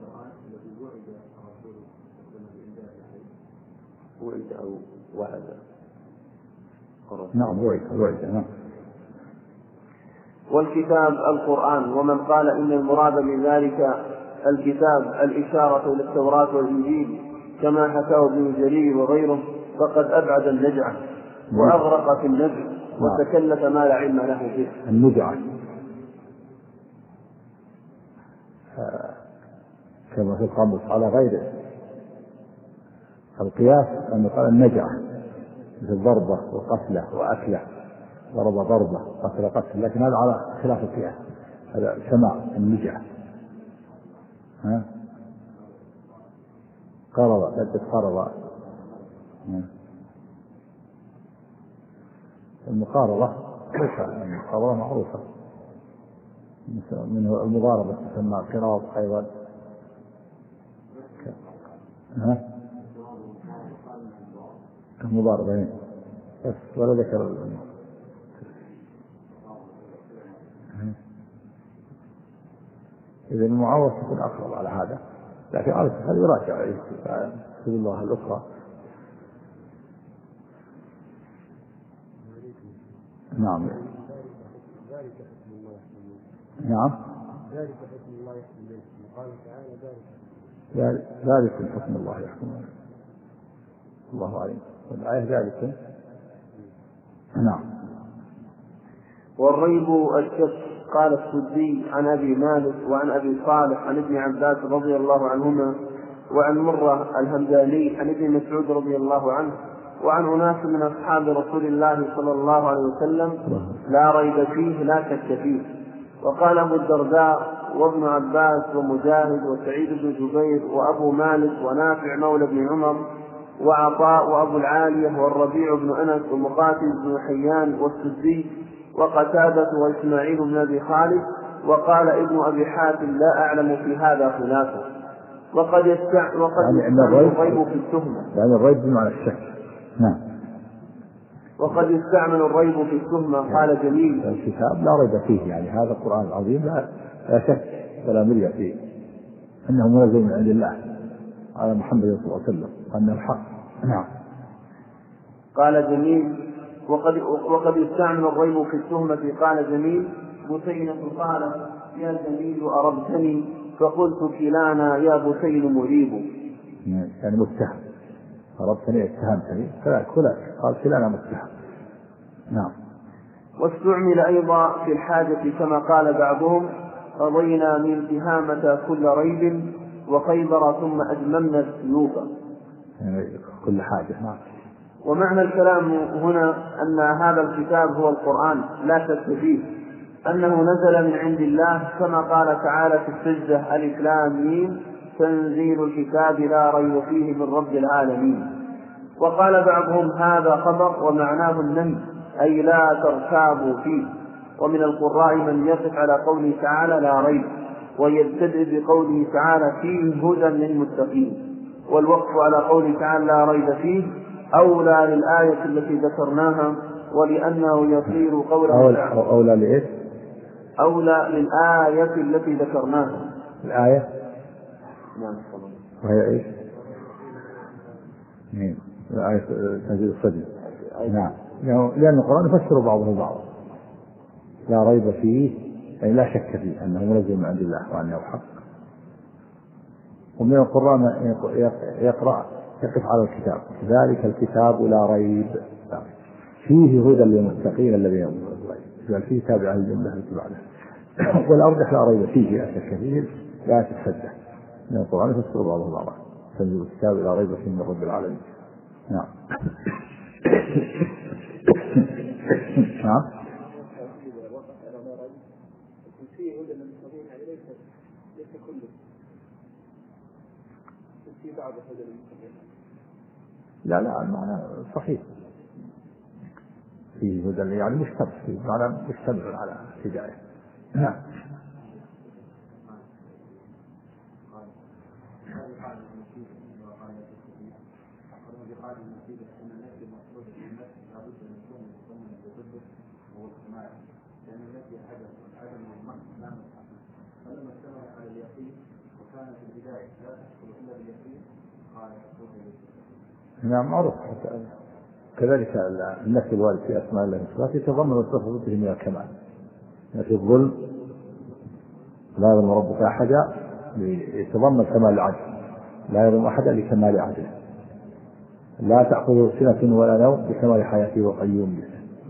وعد أو وعد. نعم وعد وعد. نعم. والكتاب القرآن. ومن قال إن المراد من ذلك الكتاب الإشارة إلى التوراة والإنجيل كما حكاه ابن جرير وغيره فقد أبعد النجعة وأغرق في النجع وتكلف ما لا علم له به. النجعة كما في القاموس على غيره. القياس أن قال النجعة مثل ضربة وقتلة وأكلة ضرب ضربة قتل قتل لكن هذا على خلاف القياس. هذا سماع النجعة. ها قرض لقد قرض. المقارضة المقارضة معروفة منه المضاربة تسمى قراض أيضا. ها المضاربة بس ولا ذكر. إذا المعاوضة تكون أقرب على هذا لكن على هذا يراجع سبيل الله الأخرى. نعم. نعم. ذلك حكم الله يحكم بينكم قال تعالى ذلك حكم الله يحكم بينكم الله عليم. والآية ذلك. نعم. والريب الشك قال السدي عن أبي مالك وعن أبي صالح عن ابن عباس رضي الله عنهما وعن مرة الهمداني عن ابن مسعود رضي الله عنه وعن أناس من أصحاب رسول الله صلى الله عليه وسلم لا ريب فيه لا شك فيه. وقال أبو الدرداء وابن عباس ومجاهد وسعيد بن جبير وأبو مالك ونافع مولى بن عمر وعطاء وأبو العالية والربيع بن أنس ومقاتل بن حيان والسدي وقتادة وإسماعيل بن أبي خالد. وقال ابن أبي حاتم لا أعلم في هذا خلافه. وقد يستعمل وقد يعني يستعمل الريب في التهمة يعني الريب بمعنى الشك. نعم. وقد يستعمل الريب في التهمة. قال جميل الكتاب لا ريب فيه، يعني هذا القرآن العظيم لا, لا شك ولا مرية فيه أنه منزل من عند الله على محمد صلى الله عليه وسلم وأنه الحق. نعم. قال جميل وقد, وقد يستعمل الريب في التهمة. قال جميل بسينة قال يا جميل أربتني فقلت كلانا يا بسين مريب. يعني متهم، أربتني اتهمتني فلا قال كلانا متهم. نعم. واستعمل أيضا في الحاجة كما قال بعضهم رضينا من تهامة كل ريب وخيبر ثم أجملنا السيوف. يعني كل حاجة. نعم. ومعنى الكلام هنا أن هذا الكتاب هو القرآن لا شك فيه أنه نزل من عند الله كما قال تعالى في السجدة ألف لام ميم تنزيل الكتاب لا ريب فيه من رب العالمين. وقال بعضهم هذا خبر ومعناه النهي أي لا ترتابوا فيه. ومن القراء من يقف على قوله تعالى لا ريب ويبتدئ بقوله تعالى فيه هدى للمتقين. والوقف على قوله تعالى لا ريب فيه أولى للآية التي ذكرناها ولأنه يصير قوله أولى, أولى لإيش؟ أولى للآية التي ذكرناها. الآية نعم. وهي إيش؟ نعم. الآية تنزيل الصدر. نعم. لأن القرآن يفسر بعضه بعضا. لا ريب فيه يعني لا شك فيه أنه منزل من عند الله وأنه حق. ومن القرآن يقرأ يقف على الكتاب ذلك الكتاب لا ريب فيه هدى للمتقين الذين يؤمنون بالغيب. قال فيه تابع للجملة التي بعدها. والأرجح لا ريب فيه لا شك فيه لا تتصدق. من القرآن يفسر بعضه بعضا تنزيل الكتاب لا ريب فيه من رب العالمين. نعم. نعم. لا لا المعنى صحيح فيه هدى يعني مشتمل فيه معنى مشتمل على هداية. نعم. نعم معروف. كذلك النفي الوارد في أسماء الله والصفات يتضمن وصف ضده من الكمال. في الظلم لا يظلم ربك أحدا يتضمن كمال العدل لا يظلم أحدا لكمال عدله. لا تأخذه سنة ولا نوم بكمال حياته وقيومه.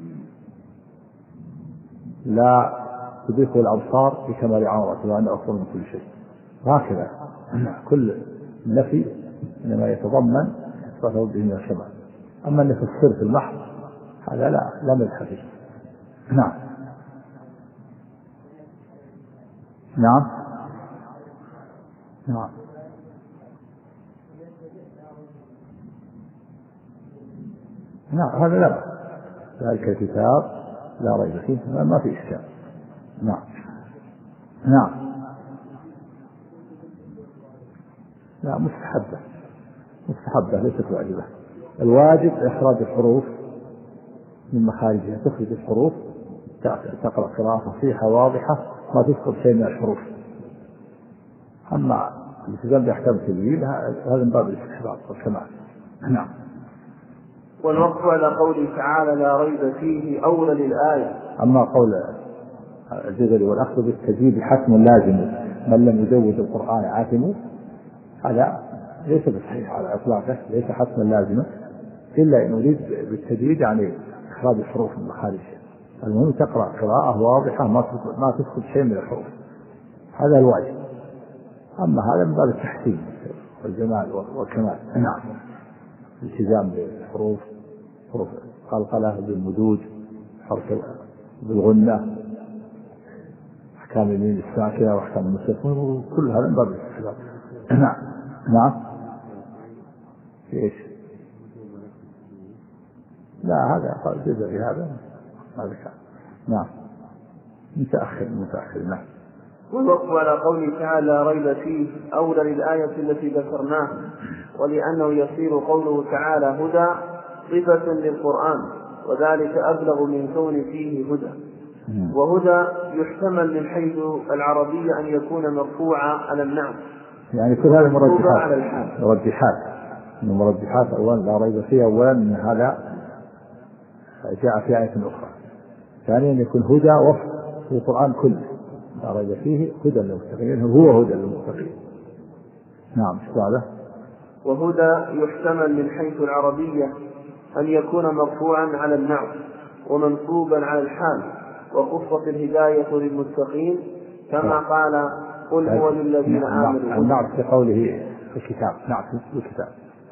لا تدركه الأبصار بكمال عظمته وأنه أفضل من كل شيء. هكذا كل نفي إنما يتضمن صفة ضده من الكمال. أما أن في الصرف المحض هذا لا لا مدح فيه. نعم. نعم. نعم. نعم هذا لا بأس. ذلك الكتاب لا ريب فيه ما في إشكال. نعم. نعم. لا مستحبة مستحبة ليست واجبة. الواجب إخراج الحروف من مخارجها. تخرج الحروف تقرأ قراءة فصيحة واضحة ما تسقط شيء من الحروف. أما الالتزام بأحكام التجويد هذا من باب الاستحباب والكمال. نعم. والوقف على قوله تعالى لا ريب فيه أولى للآية. أما قول الجزري والأخذ بالتجويد حتم لازم من لم يجود القرآن عاتم هذا ليس بصحيح على إطلاقه ليس حتما لازما إلا أن يريد بالتجويد يعني إخراج الحروف من مخارجها المهم تقرأ قراءة واضحة ما ما تفقد شيء من الحروف، هذا الواجب. أما هذا من باب التحسين والجمال والكمال. نعم. الالتزام بالحروف، حروف قلقلة بالمدود، حرف بالغنة، أحكام اليمين الساكنة وأحكام المستقيم، كل هذا من باب الاستحباب. نعم. نعم. ايش؟ لا هذا جزء في هذا هذا كان. نعم. متأخر متأخر. نعم. والوقف على قوله تعالى لا ريب فيه أولى للآية التي ذكرناها، ولأنه يصير قوله تعالى هدى صفة للقرآن، وذلك أبلغ من كون فيه هدى. وهدى يحتمل من حيث العربية أن يكون مرفوعا على النعم، يعني كل هذا مرجحات مرجحات من مرجحات أولا لا ريب فيه. أولا من هذا جاء في آية أخرى. ثانيا يكون هدى وصف في القرآن كله لا ريب فيه هدى للمتقين، هو هدى للمتقين. نعم. هذا وهدى يحتمل من حيث العربية أن يكون مرفوعا على النعم ومنصوبا على الحال، وخصت الهداية للمتقين كما قال قل هو للذين آمنوا. النعم في قوله في الكتاب. نعم في الكتاب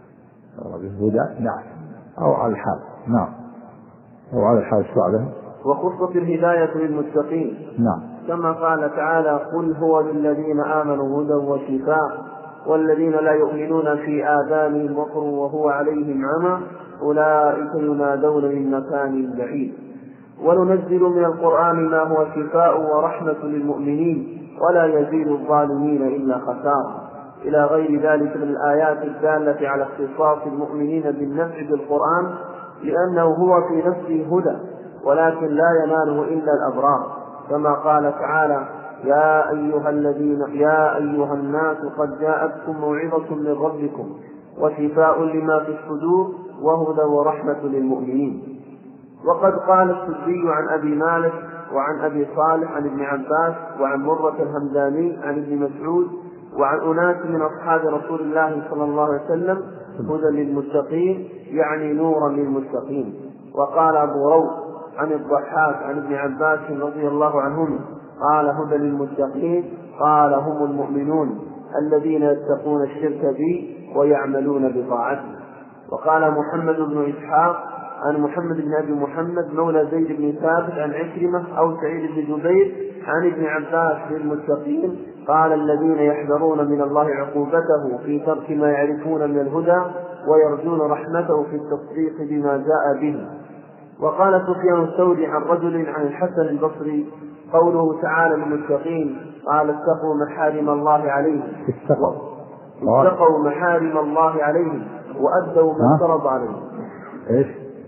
هدى نعم أو على الحال. نعم أو على الحال السعادة. وخصت الهداية للمتقين. نعم. كما قال تعالى قل هو للذين آمنوا هدى وشفاء والذين لا يؤمنون في آذانهم وقر وهو عليهم عمى أولئك ينادون من مكان بعيد. وننزل من القرآن ما هو شفاء ورحمة للمؤمنين ولا يزيد الظالمين إلا خسارة، إلى غير ذلك من الآيات الدالة على اختصاص المؤمنين بالنفع بالقرآن، لأنه هو في نفسه هدى ولكن لا يناله إلا الأبرار، كما قال تعالى يا أيها الذين يا أيها الناس قد جاءتكم موعظة من ربكم وشفاء لما في الصدور وهدى ورحمة للمؤمنين. وقد قال السدي عن أبي مالك وعن أبي صالح عن ابن عباس وعن مرة الهمداني عن ابن مسعود وعن أناس من أصحاب رسول الله صلى الله عليه وسلم هدى للمتقين يعني نورا للمتقين. وقال أبو روح عن الضحاك عن ابن عباس رضي الله عنهما قال هدى للمتقين قال هم المؤمنون الذين يتقون الشرك بي ويعملون بطاعتي. وقال محمد بن إسحاق عن محمد بن أبي محمد مولى زيد بن ثابت عن عكرمة أو سعيد بن جبير عن ابن عباس للمتقين قال الذين يحذرون من الله عقوبته في ترك ما يعرفون من الهدى ويرجون رحمته في التصديق بما جاء به. وقال سفيان الثوري عن رجل عن الحسن البصري قوله تعالى للمتقين قال اتقوا محارم الله عليهم اتقوا محارم الله عليهم وأدوا ما افترض عليهم. ايش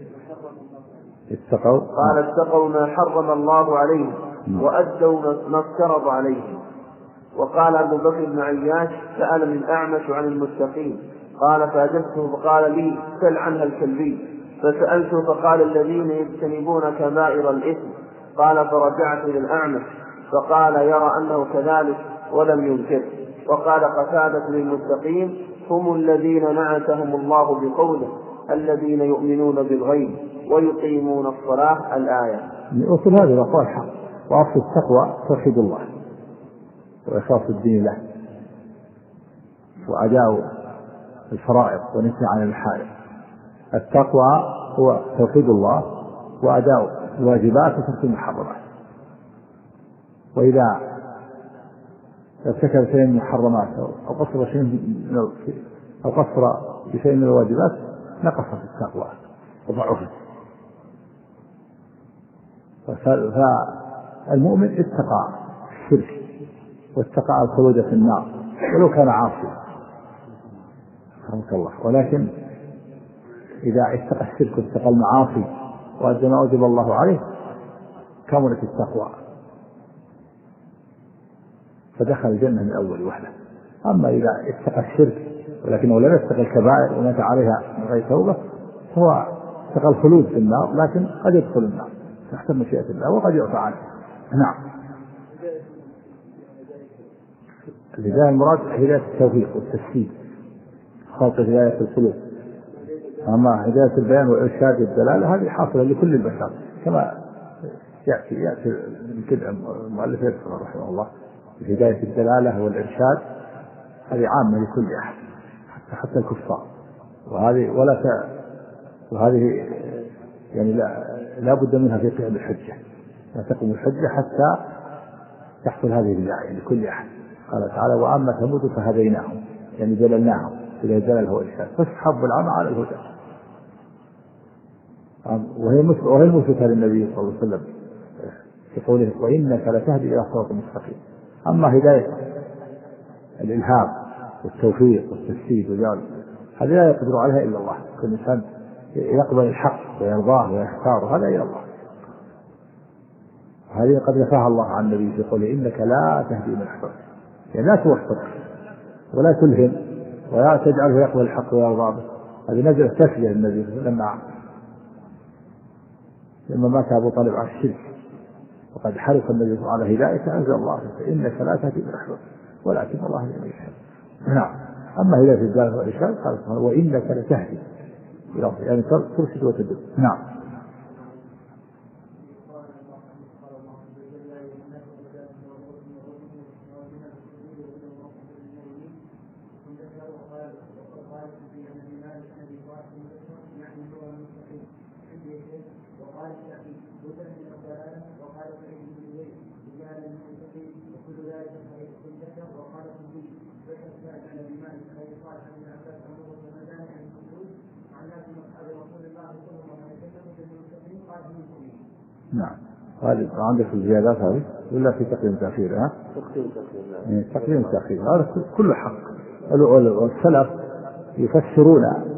اتقوا؟ قال اتقوا ما حرم الله عليهم وأدوا ما افترض عليهم. وقال أبو بكر بن عياش سأل من أعمش عن المتقين قال فأجبته فقال لي سل عنها الكلبي، فسألته فقال الذين يجتنبون كبائر الإثم، قال فرجعت إلى الأعمش فقال يرى أنه كذلك ولم ينكر. وقال قتادة للمتقين هم الذين نعتهم الله بقوله الذين يؤمنون بالغيب ويقيمون الصلاة الآية. وكل هذا الأقوال حق. وأصل التقوى توحيد الله وإخلاص الدين له وأداء الفرائض والنهي عن المحارم. التقوى هو توحيد الله وأداء الواجبات وترك المحرمات. وإذا ارتكب شيء من المحرمات أو قصر شيء من أو قصر بشيء من الواجبات نقصت التقوى وضعفت. فالمؤمن اتقى الشرك واتقى الخلود في النار ولو كان عاصيا رحمك الله. ولكن إذا اتقى الشرك واتقى المعاصي وأدى ما أوجب الله عليه كملت التقوى فدخل الجنة من أول وحده. أما إذا اتقى الشرك ولكنه لم يتقى الكبائر ومات عليها من غير توبة هو اتقى الخلود في النار لكن قد يدخل النار تحت مشيئة الله وقد يعفى عنه. نعم. الهداية المراد هداية التوفيق والتسديد خلق هداية القلوب. أما هداية البيان والإرشاد والدلالة هذه حاصلة لكل البشر كما يأتي يأتي يمكن المؤلف يذكر رحمه الله هداية الدلالة والإرشاد، هذه عامة لكل أحد حتى حتى الكفار، وهذه ولا ت... وهذه يعني لا لا بد منها في قيام الحجة، لا تقوم الحجة حتى تحصل هذه الهداية لكل أحد. قال تعالى: وأما ثمود فهديناهم، يعني دللناهم إلى الدلال هو الإرشاد، فاستحبوا العمى على الهدى. وهي وهي المثبتة للنبي صلى الله عليه وسلم في قوله: وإنك لتهدي إلى صراط مستقيم. أما هداية الإلهام والتوفيق والتسديد وذلك هذا لا يقدر عليها إلا الله، كل إنسان يقبل الحق ويرضاه ويختاره هذا إلى الله. هذه قد نفاها الله عن النبي في قوله: إنك لا تهدي من أحببت، يعني لا توفق ولا تلهم ولا تجعله يقبل الحق ويرضاه. هذه نزلت تسلية النبي لما لما مات أبو طالب على الشرك وقد حرص النبي على هدايته، أنزل الله: إنك لا تهدي من أحببت ولكن الله يهدي من يشاء. نعم. أما هداية الدلالة والإرشاد قال سبحانه: وإنك لتهدي، يعني ترشد وتدل. نعم. نعم. هذه عندك الزيادات هذه ولا في تقديم تأخير؟ ها؟ تقديم تأخير. تقديم تأخير هذا كله حق. والسلف يفسرون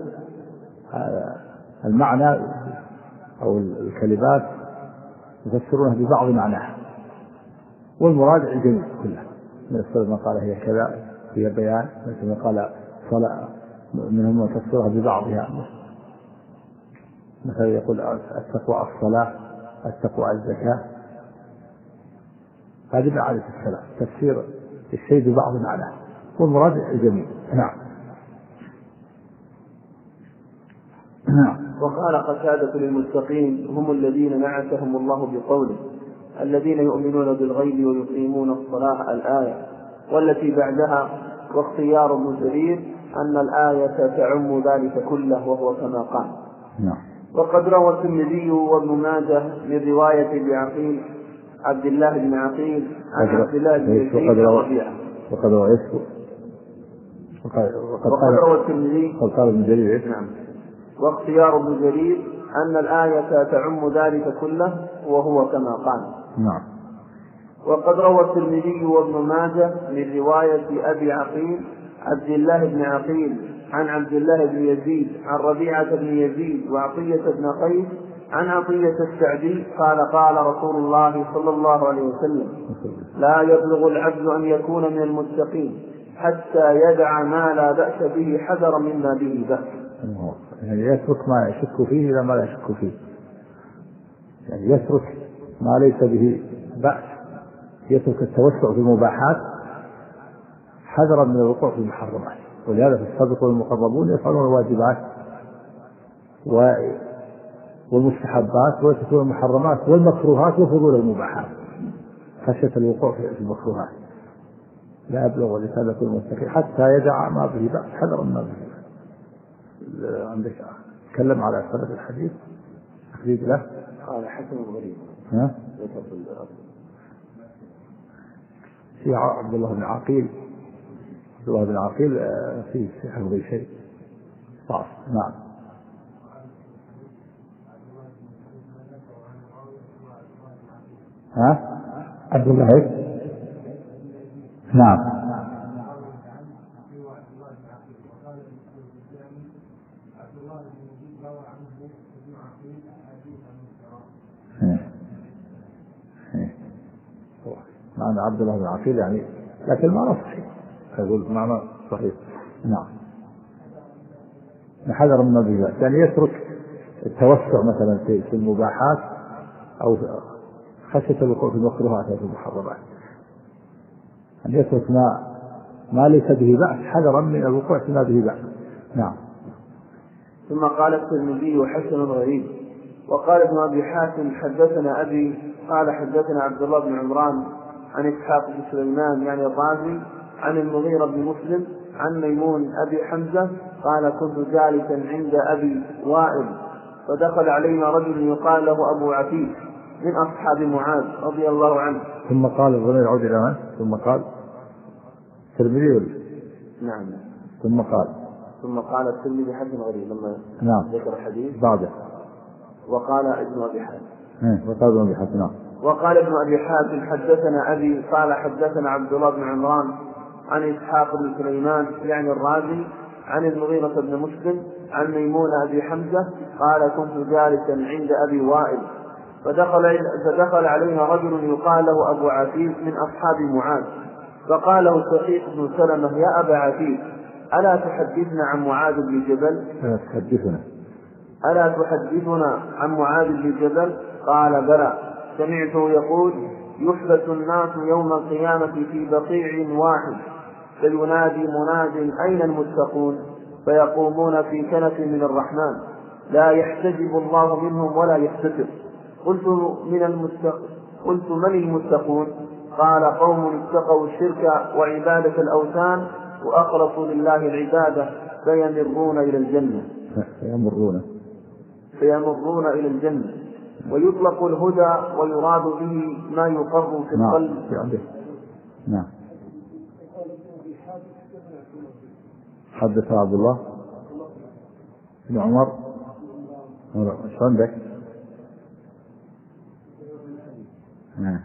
المعنى أو الكلمات يفسرونها ببعض معناها، والمراد الجميع كله. من السلف من قال هي كذا هي بيان، مثل ما قال صلاة، منهم من يفسرها ببعضها، مثلا يقول التقوى الصلاة، التقوى الزكاة. هذه معاني السلف، تفسير الشيء ببعض معناه والمراد الجميع. نعم. نعم. وقال قتادة للمتقين: هم الذين نعتهم الله بقوله: الذين يؤمنون بالغيب ويقيمون الصلاة، الآية. والتي بعدها: واختيار ابن جرير أن الآية تعم ذلك كله وهو كما قال. نعم. وقد روى الترمذي وابن ماجه من رواية ابن عقيل عبد الله بن عقيل عن عبد الله بن يزيد الربيعة. وقد روى وقد روى الترمذي قال ابن جرير: نعم. واختيار ابن جرير أن الآية تعم ذلك كله وهو كما قال. نعم. وقد روى الترمذي وابن ماجه من رواية أبي عقيل عبد الله بن عقيل عن عبد الله بن يزيد عن ربيعة بن يزيد وعطية بن قيس عن عطية السعدي قال: قال رسول الله صلى الله عليه وسلم: لا يبلغ العبد أن يكون من المتقين حتى يدع ما لا بأس به حذرا مما به بأس. يعني يترك ما يشك فيه إلى ما لا يشك فيه، يعني يترك ما ليس به بأس، يترك التوسع في المباحات حذرا من الوقوع في المحرمات. ولهذا في السابقون المقربون يفعلون الواجبات والمستحبات ويتركون المحرمات والمكروهات ويفضلون المباحات خشية الوقوع في المكروهات. لا يبلغ رسالة المتقين حتى يدع ما به بأس حذرا ما به بأس. عندك تكلم على سند الحديث تخريج له قال حسن غريب. ها؟ في عبد الله بن عقيل عبد الله بن عقيل في في حفظ شيء صعب. نعم. ها؟ عبد الله. نعم. معنى عبد الله بن عقيل يعني، لكن ما صحيح، يقول معنى صحيح. نعم. نحذر من الربا، يعني يترك التوسع مثلا في المباحات أو خشية الوقوع في المكروهات أو في المحرمات، أن يترك ما ما ليس به بأس حذرا من الوقوع فيما به بأس. نعم. ثم قال الترمذي: حسن غريب. وقال ابن أبي حاتم: حدثنا أبي قال حدثنا عبد الله بن عمران عن إسحاق بن سليمان يعني الرازي عن المغيرة بن مسلم عن ميمون أبي حمزة قال كنت جالسا عند أبي وائل فدخل علينا رجل يقال له أبو عتيق من أصحاب معاذ رضي الله عنه. ثم قال الغني العود الأمان ثم قال الترمذي. نعم. ثم قال ثم قال الترمذي حسن غريب لما نعم ذكر الحديث بعده. وقال ابن أبي حاتم وقال ابن أبي حاتم. وقال ابن أبي حاتم حدثنا أبي قال حدثنا عبد الله بن عمران عن إسحاق بن سليمان يعني الرازي عن المغيرة بن مسلم عن ميمون أبي حمزة قال كنت جالسا عند أبي وائل فدخل, فدخل علينا رجل يقال له أبو عتيق من أصحاب معاذ فقال له شقيق بن سلمة يا أبا عتيق ألا تحدثنا عن معاذ بن جبل ألا تحدثنا ألا تحدثنا عن معاذ بن جبل قال بلى سمعته يقول يحبس الناس يوم القيامة في بقيع واحد فينادي مناد أين المتقون فيقومون في كنف من الرحمن لا يحتجب الله منهم ولا يحتسب قلت من المتق... قلت من المتقون قال قوم اتقوا الشرك وعبادة الأوثان وأخلصوا لله العبادة فيمرون إلى الجنة فيمرون فيمرون إلى الجنة ويطلق الهدى ويراد به ما يقر في القلب. نعم. حدث عبد الله بن عمر ايش عندك؟ نعم.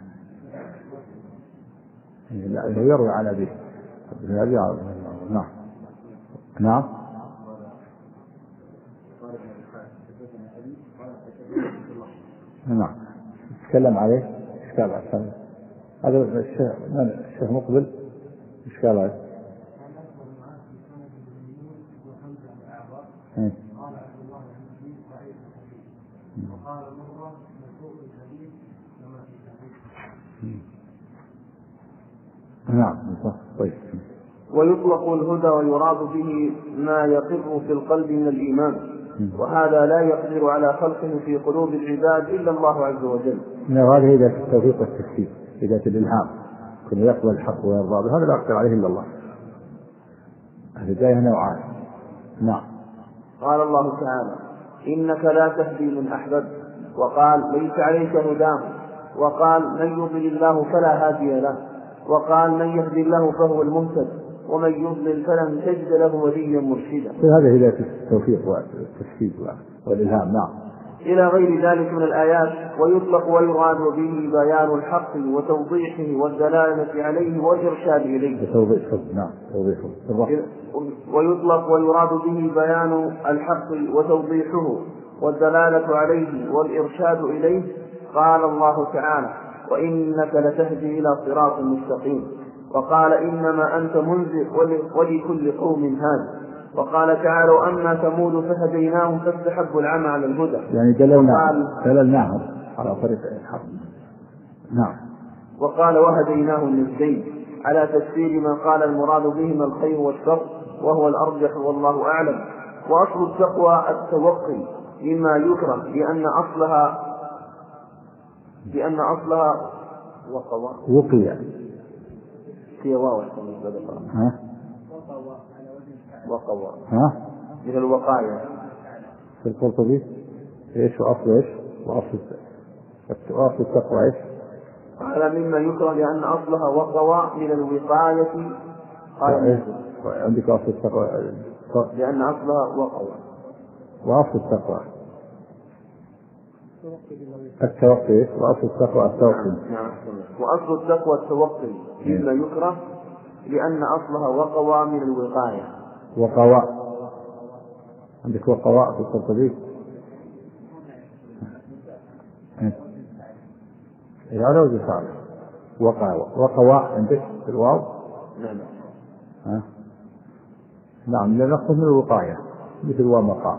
لا يروي عن أبيه. نعم. نعم. نعم. تكلم عليه إشكال عليه. هذا الشيخ الشيخ مقبل إشكال عليه. نعم. طيب. ويطلق الهدى ويراد به ما يقر في القلب من الإيمان وهذا لا يقدر على خلقه في قلوب العباد إلا الله عز وجل. هذا إذا التوفيق والتفسير إذا الإلهام كن يقبل الحق ويرضى به هذا لا يقدر عليه إلا الله. الهداية نوعان. نعم. قال الله تعالى إنك لا تهدي من أحببت وقال ليس عليك هداهم وقال من يضلل الله فلا هادي له وقال من يهدي الله فهو المهتد ومن يضلل فلن تجد له وليا مرشدا. هذا هداية التوفيق والتفسير والإلهام. نعم. إلى غير ذلك من الآيات. ويطلق ويراد به بيان الحق وتوضيحه والدلالة عليه والإرشاد إليه. توضيحه. نعم. توضيحه. ويطلق ويراد به بيان الحق وتوضيحه والدلالة عليه والإرشاد إليه. قال الله تعالى وإنك لتهدي إلى صراط مستقيم وقال إنما أنت منذر ولكل قوم هاد. وقال تعالى أما ثمود فهديناهم فاستحبوا العمى على الهدى يعني دللناهم دللناهم على طريق الحق. نعم. وقال وهديناه النجدين على تفسير من قال المراد بهما الخير والشر وهو الأرجح والله أعلم. وأصل التقوى التوقي مما يكره لأن أصلها لأن أصلها وقوى وقيا في واو ها وقوى ها من الوقاية في القرطبي ايش واصل ايش واصل واصل التقوى ايش؟ قال مما يكره لأن أصلها وقوى من الوقاية. قال عندك اصل التقوى لأن أصلها وقوى واصل التقوى التوقي واصل التقوى التوقي. نعم. واصل التقوى التوقي مما يكره لان اصلها وقوى من الوقايه. وقواء عندك وقواء في القرطبي هذا وجه صعب. وقواء وقواء عندك في الواو. نعم. ها نعم نأخذ من الوقايه مثل ومقام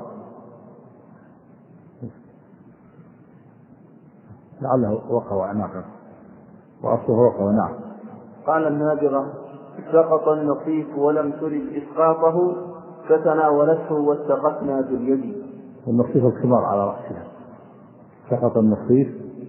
لعله وقوى. نعم. وأصله وقوى. نعم. قال النابغة سقط النصيف ولم ترد إسقاطه فتناولته واستقتنا باليد. والنصيف الخمار على رأسها. سقط النصيف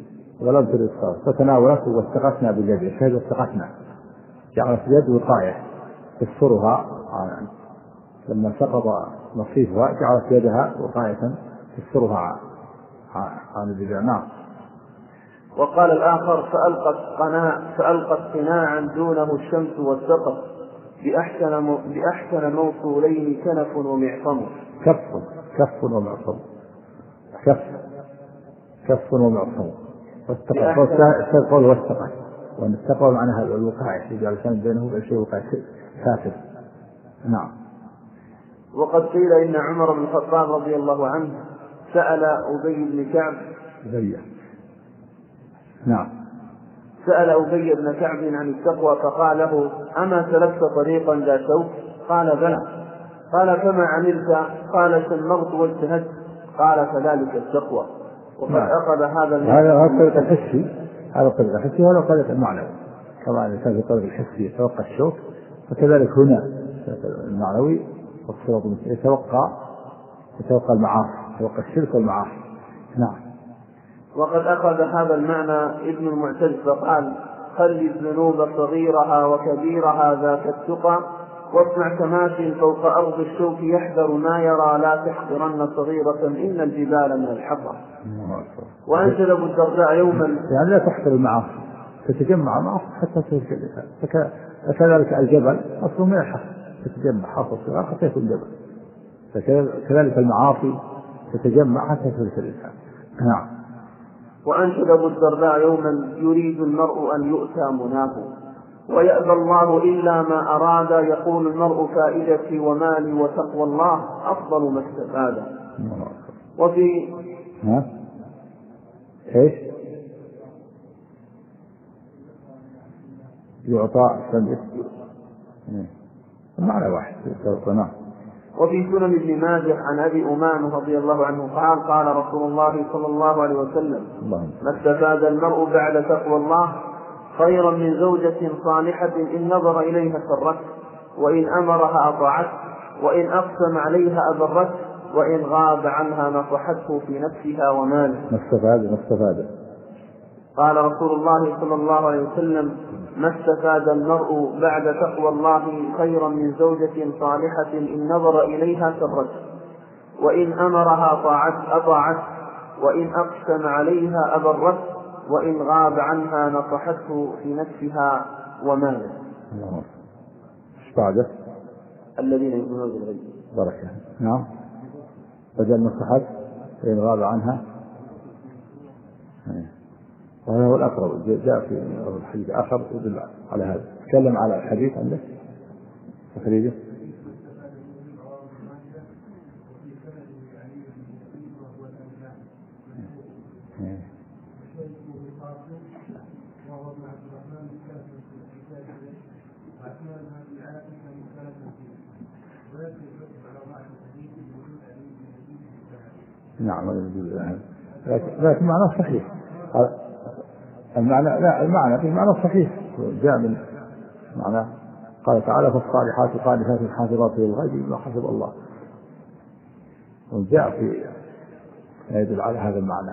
ولم ترد الصلاة فتناولته واستغثنا باليد، الشهد واستغثنا جعلت اليد وقاية تسترها لما سقط نصيفها، جعلت يدها وقاية تسترها عن البدع. نعم. وقال الآخر فألقت قناع فألقت قناعا دونه الشمس والسقف بأحسن بأحسن موصولين كنف ومعصم. كف كف ومعصم كف كف ومعصم واستقف قول واستقف، وأن استقف معناها الوقاية يجعل كان بينه وبين شيء وقاية ساتر. نعم. وقد قيل إن عمر بن الخطاب رضي الله عنه سأل أبي بن كعب أبي نعم سأل أبي بن كعب عن التقوى فقال له أما سلكت طريقا ذا شوك؟ قال بلى. قال فما عملت؟ قال سمرت واجتهدت. قال كذلك التقوى. وقد نعم. أخذ هذا هذا الطريق الحسي، هذا الطريق الحسي وهذا الطريق المعنوي. كما أن كان في الطريق الحسي يتوقع الشوك، فكذلك هنا المعنوي يتوقع يتوقع المعاصي، يتوقع الشرك والمعاصي. نعم. وقد أخذ هذا المعنى ابن المعتز فقال خلي الذنوب صغيرها وكبيرها ذاك التقى، واصنع كماشي فوق أرض الشوك يحذر ما يرى، لا تحقرن صغيرة إن الجبال من الحطى. وأنزل أبو الدرداء يوما يعني لا تحقر المعاصي، تتجمع معاصي حتى تصير كذلك. فكذلك الجبل أصله من الحق، تتجمع حصل صغار حتى يكون جبل، فكذلك المعاصي تتجمع حتى تصير كذلك. نعم. وأنشد أبو الدرداء يوما يريد المرء أن يؤتى مناه ويأبى الله إلا ما أراد، يقول المرء فائدتي ومالي وتقوى الله أفضل ما استفاد. وفي ها إيش يعطى سنة المعنى واحد. وفي سنن ابن ماجه عن أبي أمامة رضي الله عنه قال قال رسول الله صلى الله عليه وسلم ما استفاد المرء بعد تقوى الله خيرا من زوجة صالحة إن نظر إليها سرت، وإن أمرها أطاعت، وإن أقسم عليها أبرت، وإن غاب عنها نصحته في نفسها وماله. ما استفاد ما استفاد قال رسول الله صلى الله عليه وسلم ما استفاد المرء بعد تقوى الله خيرا من زوجة صالحة إن نظر إليها سرت، وإن أمرها طاعت أطاعت، وإن أقسم عليها أبرت، وإن غاب عنها نصحته في نفسها وماله. ايش بعده؟ الذين يؤمنون بالغيب. بركة. نعم. بدل نصحت وإن غاب عنها، وهذا هو الأقرب. جاء في الحديث آخر يدل على هذا. تكلم على الحديث عندك تخريجه. نعم. لكن معناه صحيح. المعنى لا المعنى في معنى صحيح جاء من معنى قال تعالى فالصالحات قانتات حافظات للغيب بما حفظ الله، وجاء في يدل على هذا المعنى.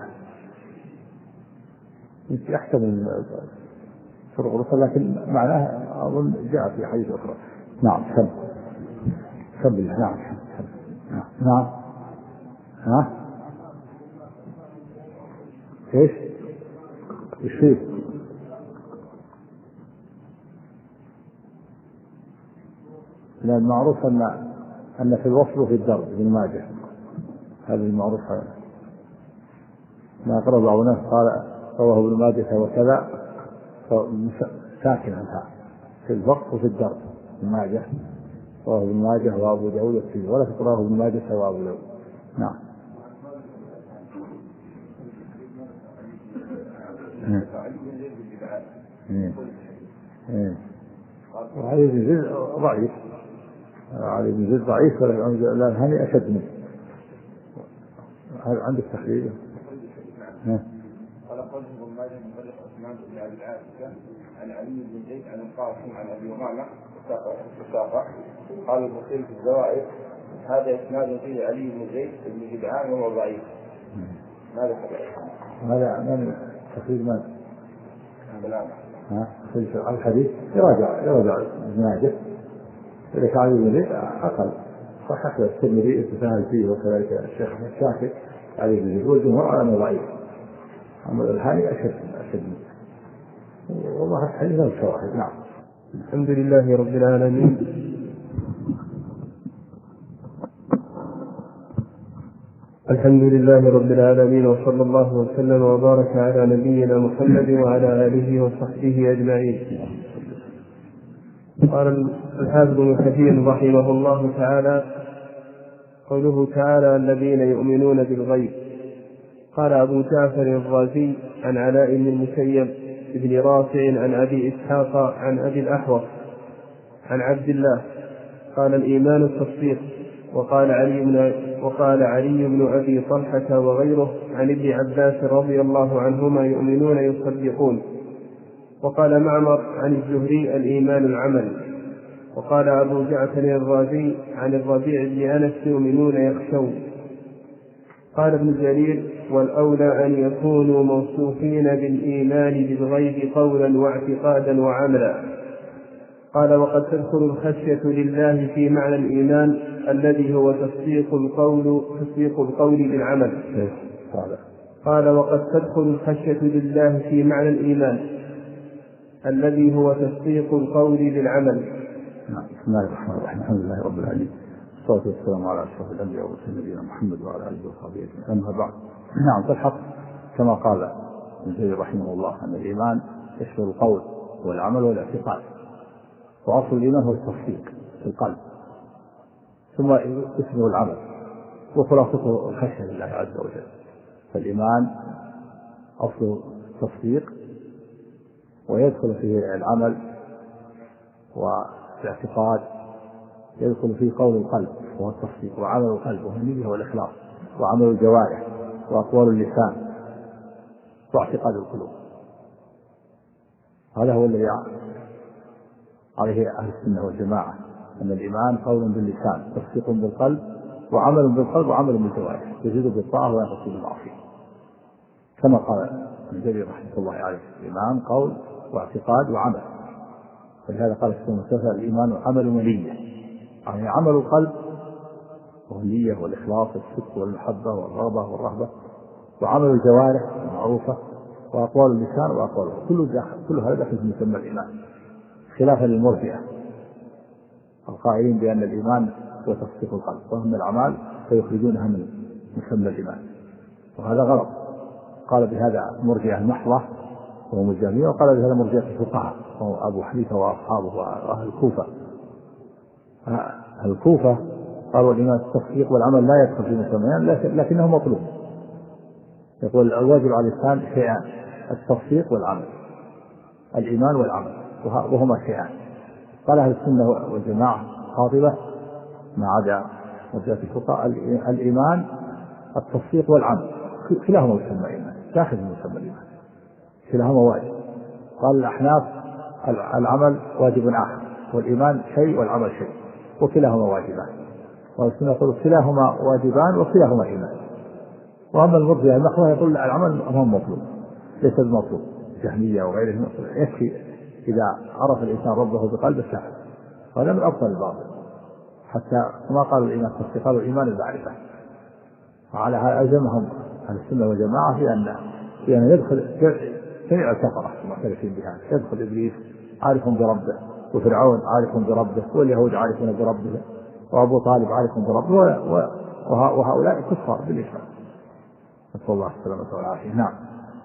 يمكن يحتمل فرق الرسل لكن معناه أظن جاء في حديث أخرى. نعم. سم سم بالله. نعم. نعم. ها ايش ايش فيه؟ لا المعروف ان ان في الوصل وفي الدرب ابن ماجه، هذا المعروف. ما قرأ بعض الناس قال رواه ابن ماجه وكذا ساكن عنها في الوصل وفي الدرب. ابن ماجه رواه ابن ماجه وابو داود والترمذي، ولا تقرأه ابن ماجه وابو داود. نعم. وعلي بن زيد ضعيف، علي بن زيد ضعيف لأن هني أشد منه. هل عندك تحليل؟ قال قوله ابن ماجه من طريق عثمان بن ابي العاص عن علي بن زيد عن القاسم عن ابي امامه وساقه. قال البخاري في الزوائد هذا اسناد فيه علي بن زيد بن جدعان وهو ضعيف. ماذا هذا من تخريج من؟ سلام. ها تخريج الحديث يراجع يراجع ابن ماجه. إذا كان ابن ماجه أقل صحح الترمذي التساهل فيه وكذلك الشيخ الشافعي عليه بن يقول الجمهور على أنه ضعيف. أما الحالي أشد أشد والله الحديث له شواهد. نعم. الحمد لله رب العالمين. الحمد لله رب العالمين وصلى الله وسلم وبارك على نبينا محمد وعلى آله وصحبه أجمعين. قال الحافظ ابن كثير رحمه الله تعالى: قوله تعالى: الذين يؤمنون بالغيب. قال أبو جعفر الرازي عن علاء بن المسيب بن رافع عن أبي إسحاق عن أبي الأحوص عن عبد الله قال: الإيمان التصديق. وقال علي بن وقال علي بن أبي طلحة وغيره عن ابن عباس رضي الله عنهما: يؤمنون يصدقون. وقال معمر عن الزهري: الإيمان العمل. وقال أبو جعفر الرازي عن الربيع بن أنس: يؤمنون يخشون. قال ابن جرير: والأولى أن يكونوا موصوفين بالإيمان بالغيب قولا واعتقادا وعملا. قال: وقد تدخل الخشية لله في معنى الإيمان الذي هو تصديق القول تصديق القول بالعمل. قال: وقد تدخل الخشية لله في معنى الإيمان الذي هو تصديق القول بالعمل. بسم الله الرحمن الرحيم. الحمد لله رب العالمين، والصلاة والسلام على أشرف الأنبياء والمرسلين نبينا محمد وعلى آله وصحبه أجمعين. أما بعد، نعم، فالحق كما قال ابن جرير رحمه الله أن الإيمان يشمل القول والعمل والاعتقاد، وأصل الإيمان هو التصديق في القلب، ثم اسمه العمل، وخلاصته الخشية لله عز وجل. فالإيمان أصل التصديق، ويدخل فيه العمل والاعتقاد، يدخل فيه قول القلب وهو التصديق، وعمل القلب وهو النية والإخلاص، وعمل الجوارح، وأقوال اللسان، واعتقاد القلوب. هذا هو الذي عليه أهل السنة والجماعة، أن الإيمان قول باللسان، تصديق بالقلب، وعمل بالقلب، وعمل بالجوارح، يزيد بالطاعة وينقص بالمعصية، كما قال ابن جرير رحمه الله عليه: الإيمان قول واعتقاد وعمل. فلهذا قال السنة والجماعة: الإيمان عمل ونية، يعني عمل القلب وهو النية والإخلاص والصدق والمحبة والرغبة والرهبة، وعمل الجوارح المعروفة، وأقوال اللسان وأقوال كل كل هذا داخل في مسمى الإيمان، خلافا للمرجئة القائلين بأن الإيمان هو تصديق القلب، وهم الأعمال فيخرجونها من مسمى الإيمان، وهذا غلط. قال بهذا مرجئة المحضة وهم الجهمية، وقال بهذا مرجئة الفقهاء وهو أبو حنيفة وأصحابه وأهل الكوفة. أهل الكوفة قالوا الإيمان التصديق والعمل لا يدخل في مسميان، لكنه مطلوب. يقول الواجب على الإنسان شيئان: التصديق والعمل، الإيمان والعمل، وهما شيئان. قال أهل السنة والجماعة قاطبة ما عدا مرجئة الفقهاء: الإيمان التصديق والعمل، كلاهما مسمى الإيمان، داخل في مسمى الإيمان، كلاهما واجب. قال الأحناف: العمل واجب آخر، والإيمان شيء والعمل شيء، وكلاهما واجبان. والسنة يقول كلاهما واجبان وكلاهما إيمان. وأما المرجئة المحضة يقول العمل هو مطلوب ليس المطلوب، جهمية وغيرهم، يكفي إذا عرف الإنسان ربه بقلبه كافر. هذا من أفضل الباطل، حتى كما قالوا الإيمان التصديق قالوا الإيمان المعرفة. وعلى هذا ألزمهم أهل السنة والجماعة في أن في أن يدخل جميع الكفرة المعترفين بهذا، يدخل إبليس عارف بربه، وفرعون عارف بربه، واليهود عارفون بربه، وأبو طالب عارف بربه، وهؤلاء كفار بالإسلام، نسأل الله السلامة والعافية. نعم.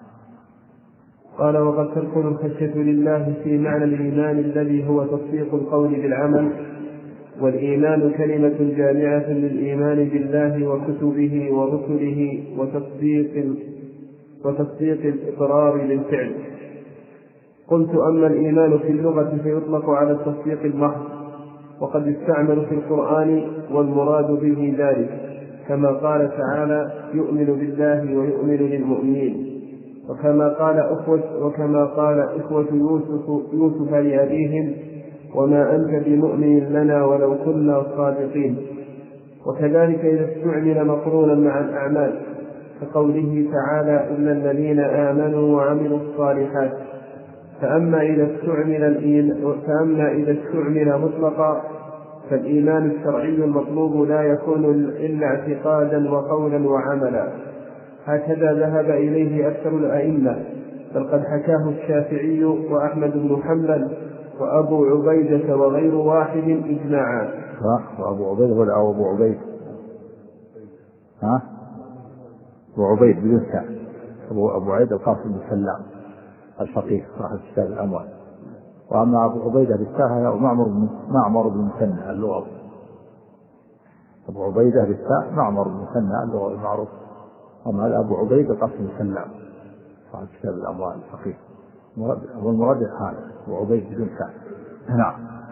قال: وقد تدخل الخشية لله في معنى الإيمان الذي هو تصديق القول بالعمل. والإيمان كلمة جامعة للإيمان بالله وكتبه ورسله وتصديق وتصديق الإقرار بالفعل. قلت: أما الإيمان في اللغة فيطلق على التصديق المحض، وقد يستعمل في القرآن والمراد به ذلك، كما قال تعالى: يؤمن بالله ويؤمن للمؤمنين. وكما قال أخوة وكما قال إخوة يوسف يوسف لأبيهم: وما أنت بمؤمن لنا ولو كنا صادقين. وكذلك إذا استعمل مقرونا مع الأعمال كقوله تعالى إلا الذين آمنوا وعملوا الصالحات. فأما إذا استعمل فأما إذا استعمل مطلقا فالإيمان الشرعي المطلوب لا يكون إلا اعتقادا وقولا وعملا، هكذا ذهب إليه أكثر الأئمة، بل قد حكاه الشافعي وأحمد بن حنبل وأبو عبيدة وغير واحد إجماعا. وأبو عبيدة ولا أبو عبيد؟ ها؟ أبو عبيد بدون تاء. أبو أبو عبيد القاسم بن سلام الفقيه صاحب كتاب الأموال. وأما أبو عبيدة بالتاء هو معمر معمر بن مثنى اللغوي. أبو عبيدة بالتاء معمر بن مثنى اللغوي المعروف. أما أبو عبيدة القاسم بن سلام صاحب كتاب الأموال الفقيه. هو المراد هذا أبو عبيد بدون تاء. نعم.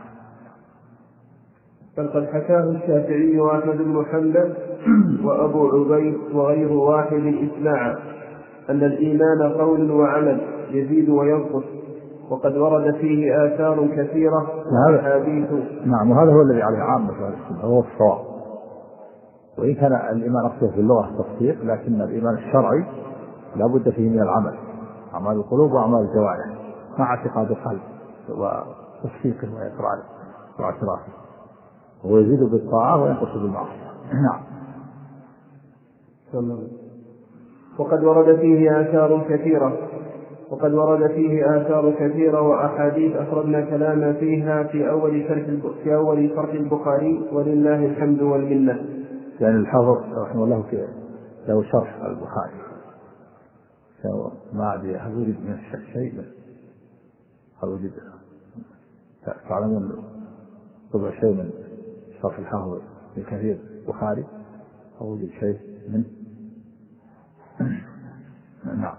بل قد حكاه الشافعي وأحمد بن حنبل وأبو عبيد وغير واحد إجماعا أن الإيمان قول وعمل يزيد وينقص، وقد ورد فيه آثار كثيرة وأحاديث. نعم، وهذا هو الذي عليه عامة أهل السنة، هو الصواب. وإن كان الإيمان أصله في اللغة التصديق، لكن الإيمان الشرعي لا بد فيه من العمل، أعمال القلوب وأعمال الجوارح مع اعتقاد القلب وتصديقه وإقراره واعترافه، هو يزيد بالطاعة وينقص بالمعصية. نعم. وقد ورد فيه آثار كثيرة وقد ورد فيه آثار كثيرة وأحاديث أخرجنا كلاما فيها في أول شرح في أول شرح البخاري ولله الحمد والمنة. يعني الحافظ رحمه الله في له شرح البخاري، ما أدري هل وجد من الشيء هل وجد تعلمون طبع شيء من شرح الحافظ الكثير البخاري هل وجد شيء منه؟ نعم.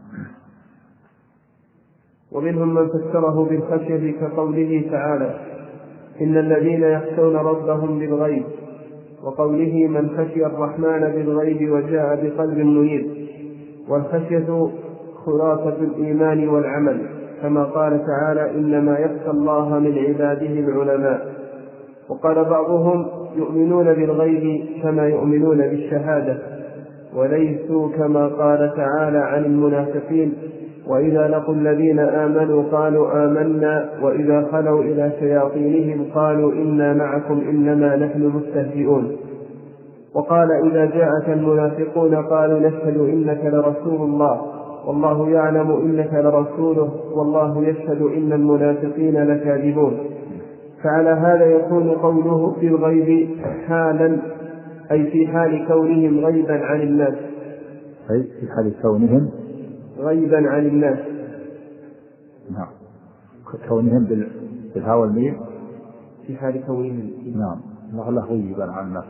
ومنهم من فسره بالخشية كقوله تعالى إن الذين يخشون ربهم بالغيب، وقوله من خشي الرحمن بالغيب وجاء بقلب منيب. والخشية خلاصة الإيمان والعمل، كما قال تعالى إنما يخشى الله من عباده العلماء. وقال بعضهم يؤمنون بالغيب كما يؤمنون بالشهادة، وليسوا كما قال تعالى عن المنافقين وإذا لقوا الذين آمنوا قالوا آمنا وإذا خلوا إلى شياطينهم قالوا إنا معكم إنما نحن مستهزئون. وقال إذا جاءك المنافقون قالوا نشهد إنك لرسول الله والله يعلم إنك لرسوله والله يشهد إن المنافقين لكاذبون. فعلى هذا يكون قوله في الغيب حالا، أي في حال كونهم غيبا عن الناس، أي في حال كونهم غيبا عن الناس. نعم، كونهم بالهاء والميم في حال كونهم. نعم، الله غيبا عن الناس،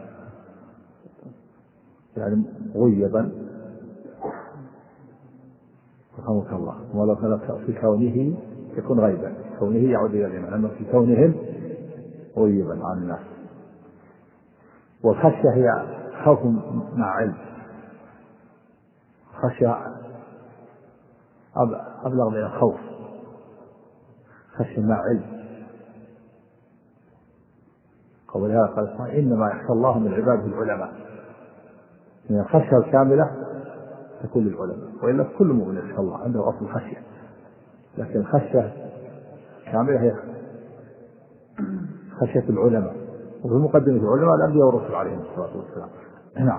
يعني غيبا رحمك الله. ولو كان في كونه يكون غيبا، كونه يعود إلى الإيمان، أما في كونهم غيبا عن الناس. والخشية هي خوف مع علم، خشية أبلغ من الخوف، خشية مع علم. قولها قال إنما يخشى الله من عباده العلماء، من الخشية الكاملة تكون للعلماء، وإلا كل مؤمن يخشى الله عنده أصل خشية، لكن الخشية الكاملة هي خشية العلماء، وفي مقدمة العلماء الأنبياء والرسل عليهم الصلاة والسلام. نعم.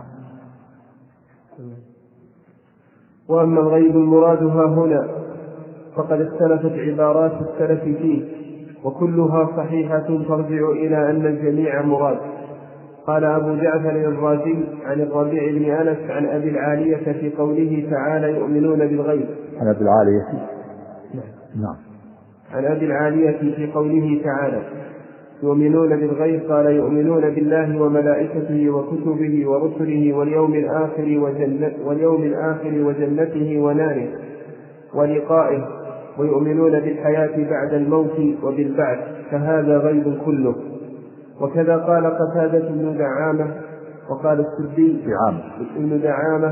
وأما الغيب المرادها هنا فقد اختلفت عبارات السلف فيه، وكلها صحيحة ترجع إلى أن الجميع مراد. قال أبو جعفر الرازي عن الربيع بن أنس عن أبي العالية في قوله تعالى يؤمنون بالغيب. عن أبي العالية نعم عن أبي العالية في قوله تعالى يؤمنون بالغيب قال يؤمنون بالله وملائكته وكتبه ورسله واليوم الآخر وجنة واليوم الآخر وجنته وناره ولقائه، ويؤمنون بالحياة بعد الموت وبالبعث، فهذا غيب كله. وكذا قال قتادة بن دعامة وقال السدي ابن دعامة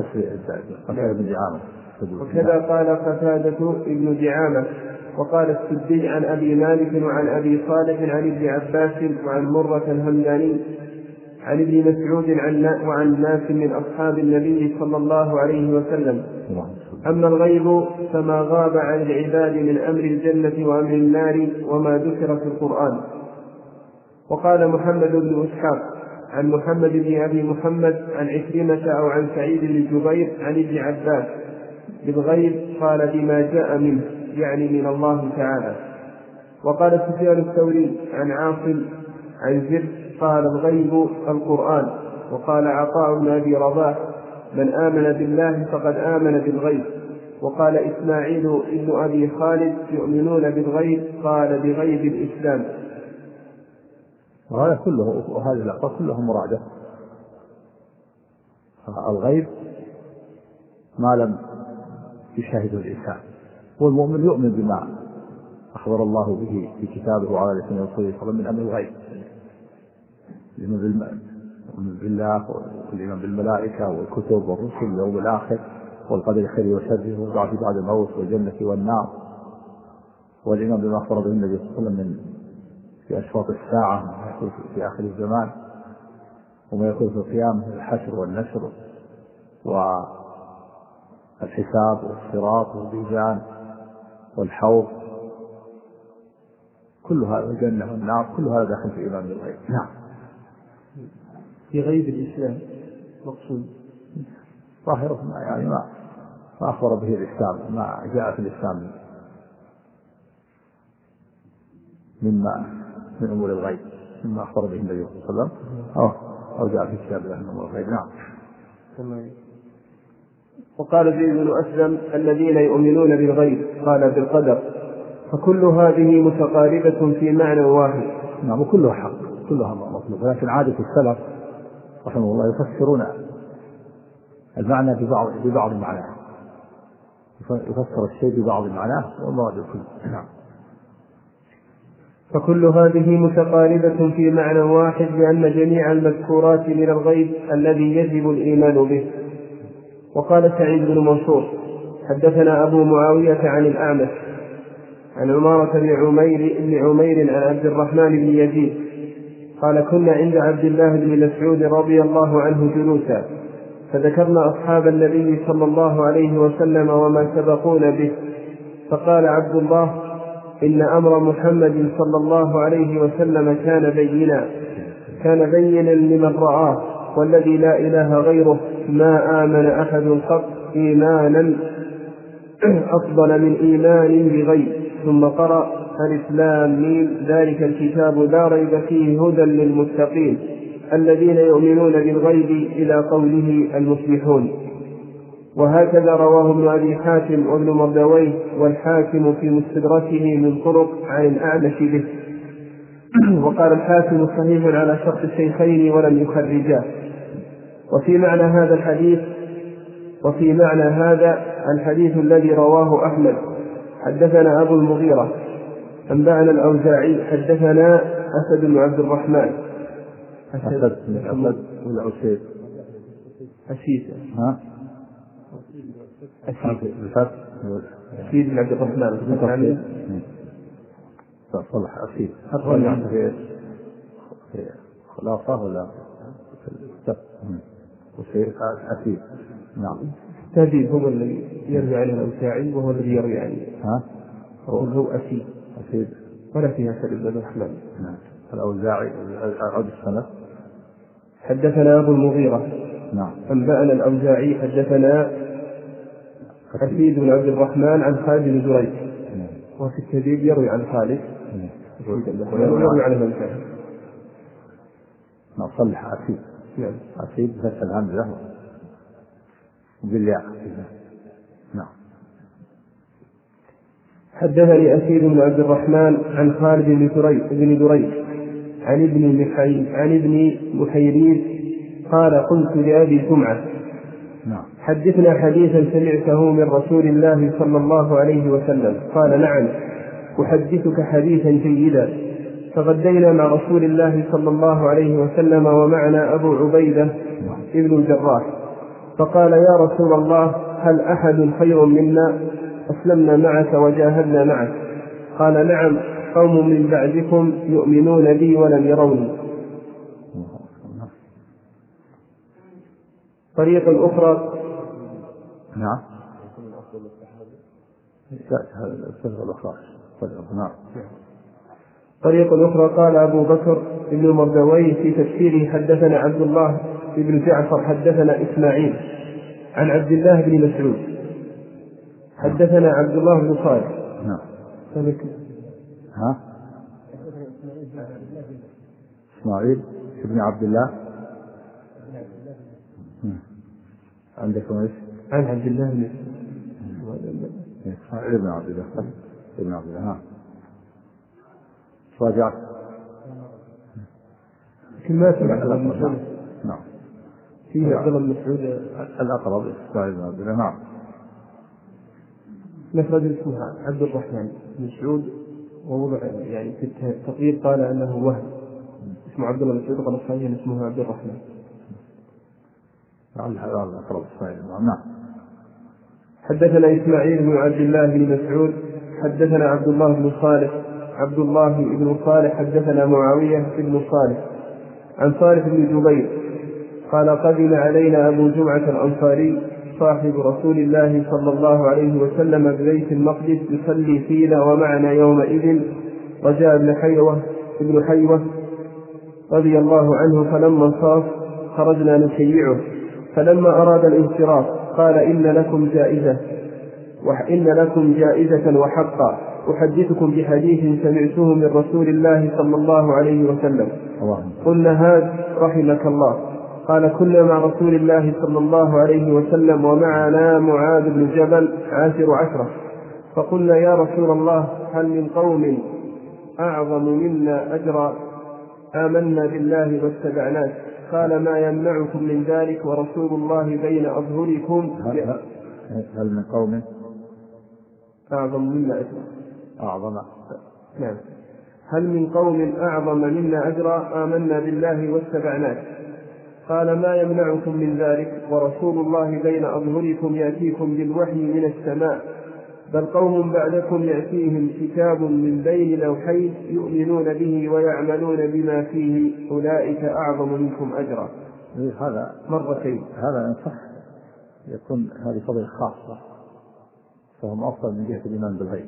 وكذا قال قتادة ابن دعامة وقال السدي عن أبي مالك وعن أبي صالح عن ابن عباس وعن مرة الهمداني عن ابن مسعود عن وعن ناس من أصحاب النبي صلى الله عليه وسلم. أما الغيب فما غاب عن العباد من أمر الجنة وأمر النار وما ذكر في القرآن. وقال محمد بن إسحاق عن محمد بن أبي محمد عن عكرمة أو عن سعيد بن جبير عن ابن عباس بالغيب قال بما جاء منه، يعني من الله تعالى. وقال سفيان الثوري عن عاصم عن زر قال الغيب القرآن. وقال عطاء بن أبي رباح من آمن بالله فقد آمن بالغيب. وقال إسماعيل ابن أبي خالد يؤمنون بالغيب قال بغيب الإسلام. وهذا كله وهذه الأقوال كلها مرادة. الغيب ما لم يشاهده الإنسان، والمؤمن يؤمن بما أخبر الله به في كتابه وعلى لسان رسوله صلى الله عليه وسلم من أمر الغيب، الإيمان بالله والإيمان بالملائكة والكتب والرسل واليوم الآخر والقدر خيره وشره والبعث بعد الموت والجنة والنار، والإيمان بما أخبر به النبي صلى الله عليه وسلم من في أشراط الساعة ما يكون في آخر الزمان وما يكون في القيامة الحشر والنشر والحساب والصراط والميزان والحوض، كل هذا الجنة والنار كل هذا داخل في إيمان بالغيب. نعم. في غيب الإسلام مقصود ظاهره يعني ما ما أخبر به الإسلام، ما جاء في الإسلام مما من أمور الغيب مما أخبر به النبي صلى الله عليه وسلم أو أو جاء في كتاب الله من أمور الغيب. نعم. وقال زيد بن أسلم الذين يؤمنون بالغيب قال بالقدر. فكل هذه متقاربة في معنى واحد. نعم، وكلها حق كلها مطلوب، ولكن عادة السلف رحمه الله يفسرون المعنى ببعض ببعض معناه، يفسر الشيء ببعض معناه والمراد الكل. نعم. فكل هذه متقاربة في معنى واحد لأن جميع المذكورات من الغيب الذي يجب الإيمان به. وقال سعيد بن منصور حدثنا أبو معاوية عن الأعمش عن عمارة بن عمير بن عمير عن عبد الرحمن بن يزيد قال كنا عند عبد الله بن مسعود رضي الله عنه جلوسا فذكرنا أصحاب النبي صلى الله عليه وسلم وما سبقون به، فقال عبد الله إن أمر محمد صلى الله عليه وسلم كان بينا كان بينا لمن رآه، والذي لا إله غيره ما آمن أحد قط إيمانا أفضل من إيمان بغيب. ثم قرأ الإسلام مين ذلك الكتاب لا ريب فيه هدى للمتقين الذين يؤمنون بالغيب إلى قوله المفلحون. وهكذا رواه ابن أبي حاتم وابن مردويه والحاكم في مستدركه من طرق عن الأعمش به. وقال الحاكم صحيح على شرط الشيخين ولم يخرجاه. وفي معنى هذا الحديث وفي معنى هذا الحديث الذي رواه أحمد حدثنا أبو المغيرة أنبأنا الأوزاعي حدثنا أسد بن عبد الرحمن أسد أسد ولا أسيد أسيد ها أسيد أسيد بن عبد الرحمن صلح أسيد هل في خلافة ولا أسيد أسيد؟ نعم. تهذيب هو الذي يروي عنه الأوزاعي وهو الذي يروي عنه ها هو أسيد أسيد ولا فيها أسد بن الرحمن. نعم. الأوزاعي عود السنة حدثنا أبو المغيرة نعم أنبأنا الأوزاعي حدثنا أسيد بن عبد الرحمن عن خالد بن جريج وفي التهذيب يروي عن خالد ويروي عنه الأوزاعي. نعم. صلح أسيد نعم. أسيد فتح الهمزة بالياء. نعم. حدثني أسيد بن عبد الرحمن عن خالد بن دريد بن دريد عن ابن محي عن ابن محيريز قال قلت لأبي سمعة نعم. حدثنا حديثا سمعته من رسول الله صلى الله عليه وسلم. قال نعم أحدثك حديثا جيدا. فغدينا مع رسول الله صلى الله عليه وسلم ومعنا أبو عبيدة ابن الجراح، فقال يا رسول الله هل أحد خير منا أسلمنا معك وجاهدنا معك؟ قال نعم قوم من بعدكم يؤمنون بي ولم يروني. طريقة أخرى. نعم. الطريقة الأخرى. نعم. طريقة أخرى قال أبو بكر بن مردويه في تفسيره حدثنا عبد الله بن جعفر حدثنا إسماعيل عن عبد الله بن مسعود حدثنا عبد الله بن صالح. نعم. ها؟ إسماعيل بن عبد الله عندكم ايش؟ عن عبد الله بن إسماعيل بن عبد الله بن عبد الله. ها راجعت كما سمعت عبد الله. نعم. فيه عبد الله بن مسعود الأقرب إسماعيل بن عبد الله. نعم. مفرد اسمه عبد الرحمن بن مسعود ووضع يعني في التقريب قال أنه وهم اسمه عبد الله بن مسعود قال الصحيح اسمه عبد الرحمن. الأقرب إسماعيل. نعم. حدثنا إسماعيل بن عبد الله بن مسعود حدثنا عبد الله بن صالح عبد الله بن صالح حدثنا معاوية بن صالح عن صالح بن جبير قال قدم علينا أبو جمعة الأنصاري صاحب رسول الله صلى الله عليه وسلم ببيت المقدس يصلي فينا ومعنا يومئذ رجاء بن حيوة ابن حيوة رضي الله عنه، فلما انصاف خرجنا نشيعه، فلما أراد الانصراف قال إن لكم جائزة وإن لكم جائزة وحقا أحدثكم بحديث سمعته من رسول الله صلى الله عليه وسلم. قلنا هذا رحمك الله. قال كنا مع رسول الله صلى الله عليه وسلم ومعنا معاذ بن جبل عاشر عشرة، فقلنا يا رسول الله هل من قوم أعظم منا أجرا آمنا بالله واتبعناه؟ قال ما يمنعكم من ذلك ورسول الله بين أظهركم. هل من قوم أعظم منا أجرا أعظم نعم هل من قوم أعظم منا أجرا آمنا بالله واتبعناه؟ قال ما يمنعكم من ذلك ورسول الله بين أظهركم يأتيكم بالوحي من السماء، بل قوم بعدكم يأتيهم كتاب من بين لوحين يؤمنون به ويعملون بما فيه أولئك أعظم منكم أجرا. هذا مرتين. هذا إن صح يكون هذه فضيلة خاصة، فهم أفضل من جهة الإيمان بالغيب،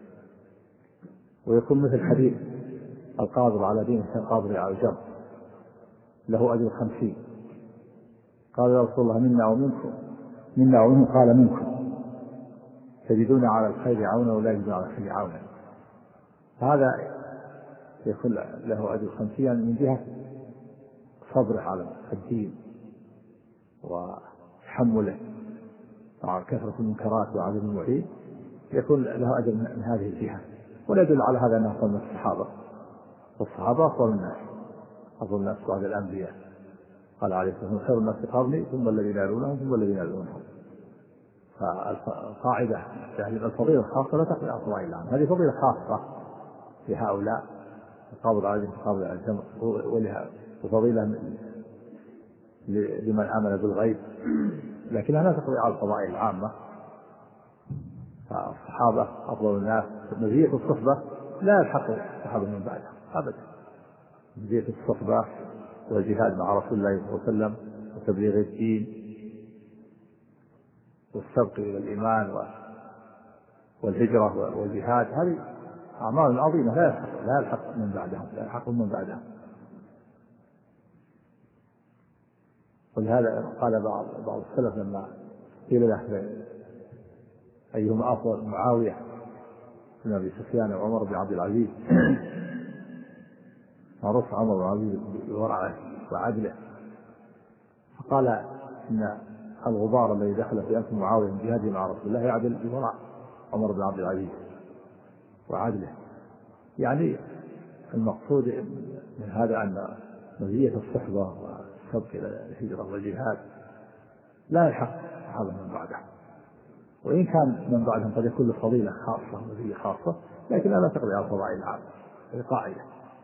ويكون مثل حديث القادر على دين القادر على الجر له أجر خمسين. قال يا رسول الله منا ومنكم منا ومنهم؟ قال منكم تجدون على الخير عونا ولا يجدون على الخير عونا. هذا يكون له أجر خمسين من جهة صبره على الدين وتحمله مع كثرة المنكرات وعدم الوعيد، يكون له أجر من هذه الجهة. ولا يدل على هذا أنه أفضل من الصحابة، والصحابة أفضل الناس أفضل الناس بعد الأنبياء. قال عليه الصلاة والسلام خير الناس قرني ثم الذين يلونهم ثم الذين يلونهم. فالقاعدة الفضيلة الخاصة لا تقل على فضائل العام، هذه فضيلة خاصة لهؤلاء القابض على القابض على الجمع، وفضيلة لمن آمن بالغيب، لكنها لا تقضي على الفضائل العامة. فالصحابة أفضل الناس. مزية الصحبة لا يلحق الصحابة من بعدها أبدا. مزية الصحبة والجهاد مع رسول الله صلى الله عليه وسلم وتبليغ الدين والسبق إلى الإيمان والهجرة والجهاد، هذه أعمال عظيمة لا يلحق لا يلحق من بعدهم لا يلحق من بعدهم. ولهذا قال بعض بعض السلف لما قيل له أيهما أفضل معاوية بن أبي سفيان وعمر بن عبد العزيز، معروف عمر بن عبد العزيز بورعه وعدله، فقال إن الغبار الذي دخل في أنف معاوية من جهاده مع رسول الله يعدل بورع عمر بن عبد العزيز وعدله. يعني المقصود من هذا أن مزية الصحبة والسبق إلى الهجرة والجهاد لا يلحق هذا من بعده، وإن كان من بعدهم قد يكون له فضيلة خاصة ومزية خاصة، لكنها لا تقضي على الفضائل العامة. هذه قاعدة،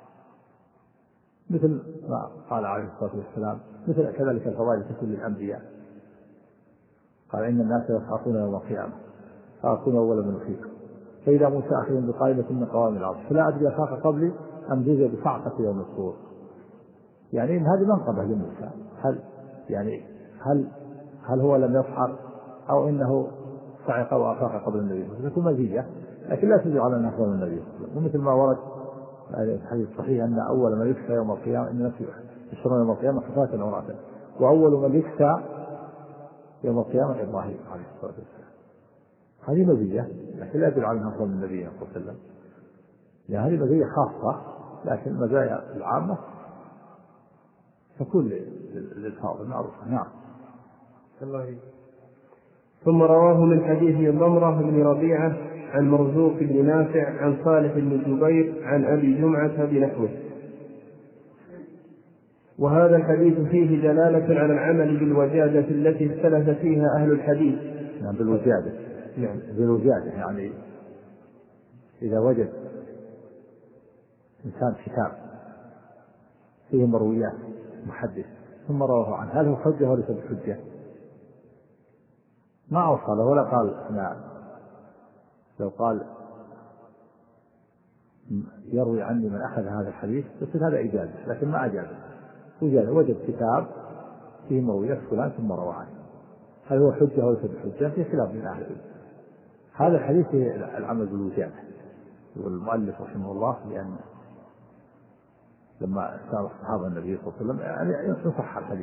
مثل ما قال عليه الصلاة والسلام مثل كذلك الفضائل تكون للأنبياء. قال إن الناس يصعقون يوم القيامة فأكون أول من أخيكم، فإذا موسى أخذ بقائمة من قوام العرش فلا أدري أخاف قبلي أم جزء بصعقة يوم الصور. يعني إن هذه منقبة لموسى، هل يعني هل هل هو لم يصحر أو إنه صعق وأفاق قبل النبي صلى الله عليه وسلم، تكون مزية، لكن لا تدل على أنه أفضل من النبي صلى الله عليه وسلم. ومثل ما ورد في الحديث الصحيح أن أول من يكسى يوم القيامة إن نفسه يشرون يوم القيامة حفاة عراة، وأول من يكسى يوم القيامة إبراهيم عليه الصلاة والسلام. هذه مزية لكن لا يدل على أنه أفضل من النبي صلى الله عليه وسلم، يعني هذه مزية خاصة، لكن المزايا العامة تكون للفاضل معروفة. نعم. الله. ثم رواه من حديث ضمرة بن ربيعة عن مرزوق بن نافع عن صالح بن جبير عن أبي جمعة بنحوه. وهذا الحديث فيه دلالة على العمل بالوجادة التي اختلف فيها أهل الحديث. نعم بالوجادة. نعم بالوجادة يعني إذا وجد إنسان كتاب فيه مرويات محدث ثم رواه عنه، هل هو حجة وليس بحجة؟ ما أوصله ولا قال أنا لو قال يروي عني من أخذ هذا الحديث بس هذا إجازة، لكن ما أجازه وجاء وجد كتاب فيه مرويات فلان ثم روى عنه، هل هو حجة وليس بحجة؟ في خلاف من أهل العلم. هذا الحديث العمل بالوجادة، والمؤلف رحمه الله لأن لما سأل الصحابة النبي صلى الله عليه وسلم يعني يصح الحديث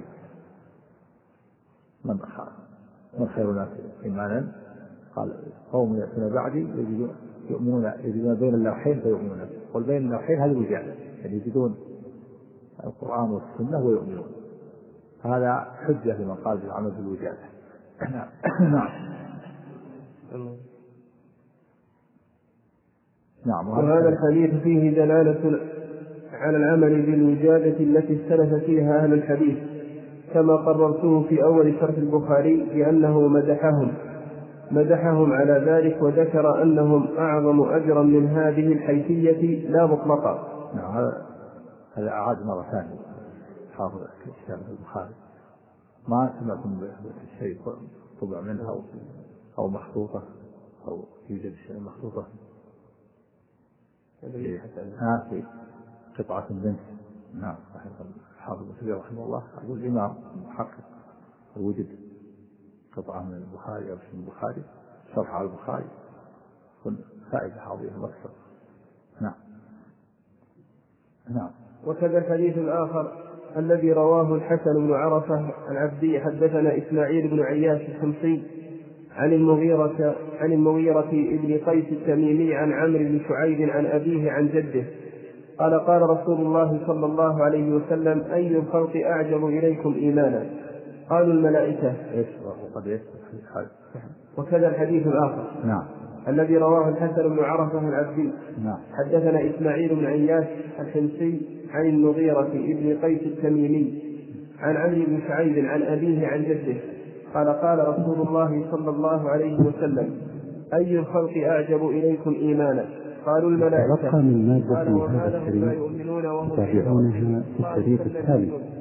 من من خير الناس إيمانا قال قوم يأتون بعدي يجدون يؤمنون يجدون بين اللوحين فيؤمنون، قل بين اللوحين هذه وجادة يعني يجدون القرآن والسنة ويؤمنون، هذا حجة لمن قال بالعمل بالوجادة. نعم. نعم. وهذا الحديث فيه دلالة على العمل بالوجادة التي اختلف فيها أهل الحديث، كما قررته في أول شرح البخاري بأنه مدحهم مدحهم على ذلك، وذكر أنهم أعظم أجرا من هذه الحيثية لا مطلقا. نعم. هذا أعاد مرة ثانية حافظ كتاب البخاري، ما سمعتم بشيء طبع منها أو, أو مخطوطة أو يوجد شيء مخطوطة ها في قطعة منه. نعم. حافظ الكبير رحمه الله أقول الإمام محقق وجد قطعة من البخاري أو من البخاري شرح على البخاري تكون فائدة عظيمة مكسر. نعم. نعم. وكذا الحديث الآخر الذي رواه الحسن بن عرفة العبدي حدثنا إسماعيل بن عياش الحمصي عن المغيرة عن المغيرة ابن قيس التميمي عن عمرو بن شعيب عن أبيه عن جده قال قال رسول الله صلى الله عليه وسلم أي الخلق أعجب إليكم إيمانا؟ قالوا الملائكة. وكذا الحديث الآخر نعم. الذي رواه الحسن بن عرفة العبدي نعم. حدثنا إسماعيل بن عياش الحمصي عن المغيرة ابن قيس التميمي عن عمرو بن شعيب عن أبيه عن جده قال قال رسول الله صلى الله عليه وسلم أي الخلق أعجب إليكم إيمانا؟ قالوا الملائكة. تلقى من مادة هذا الشريط تتابعونها في الشريط التالي.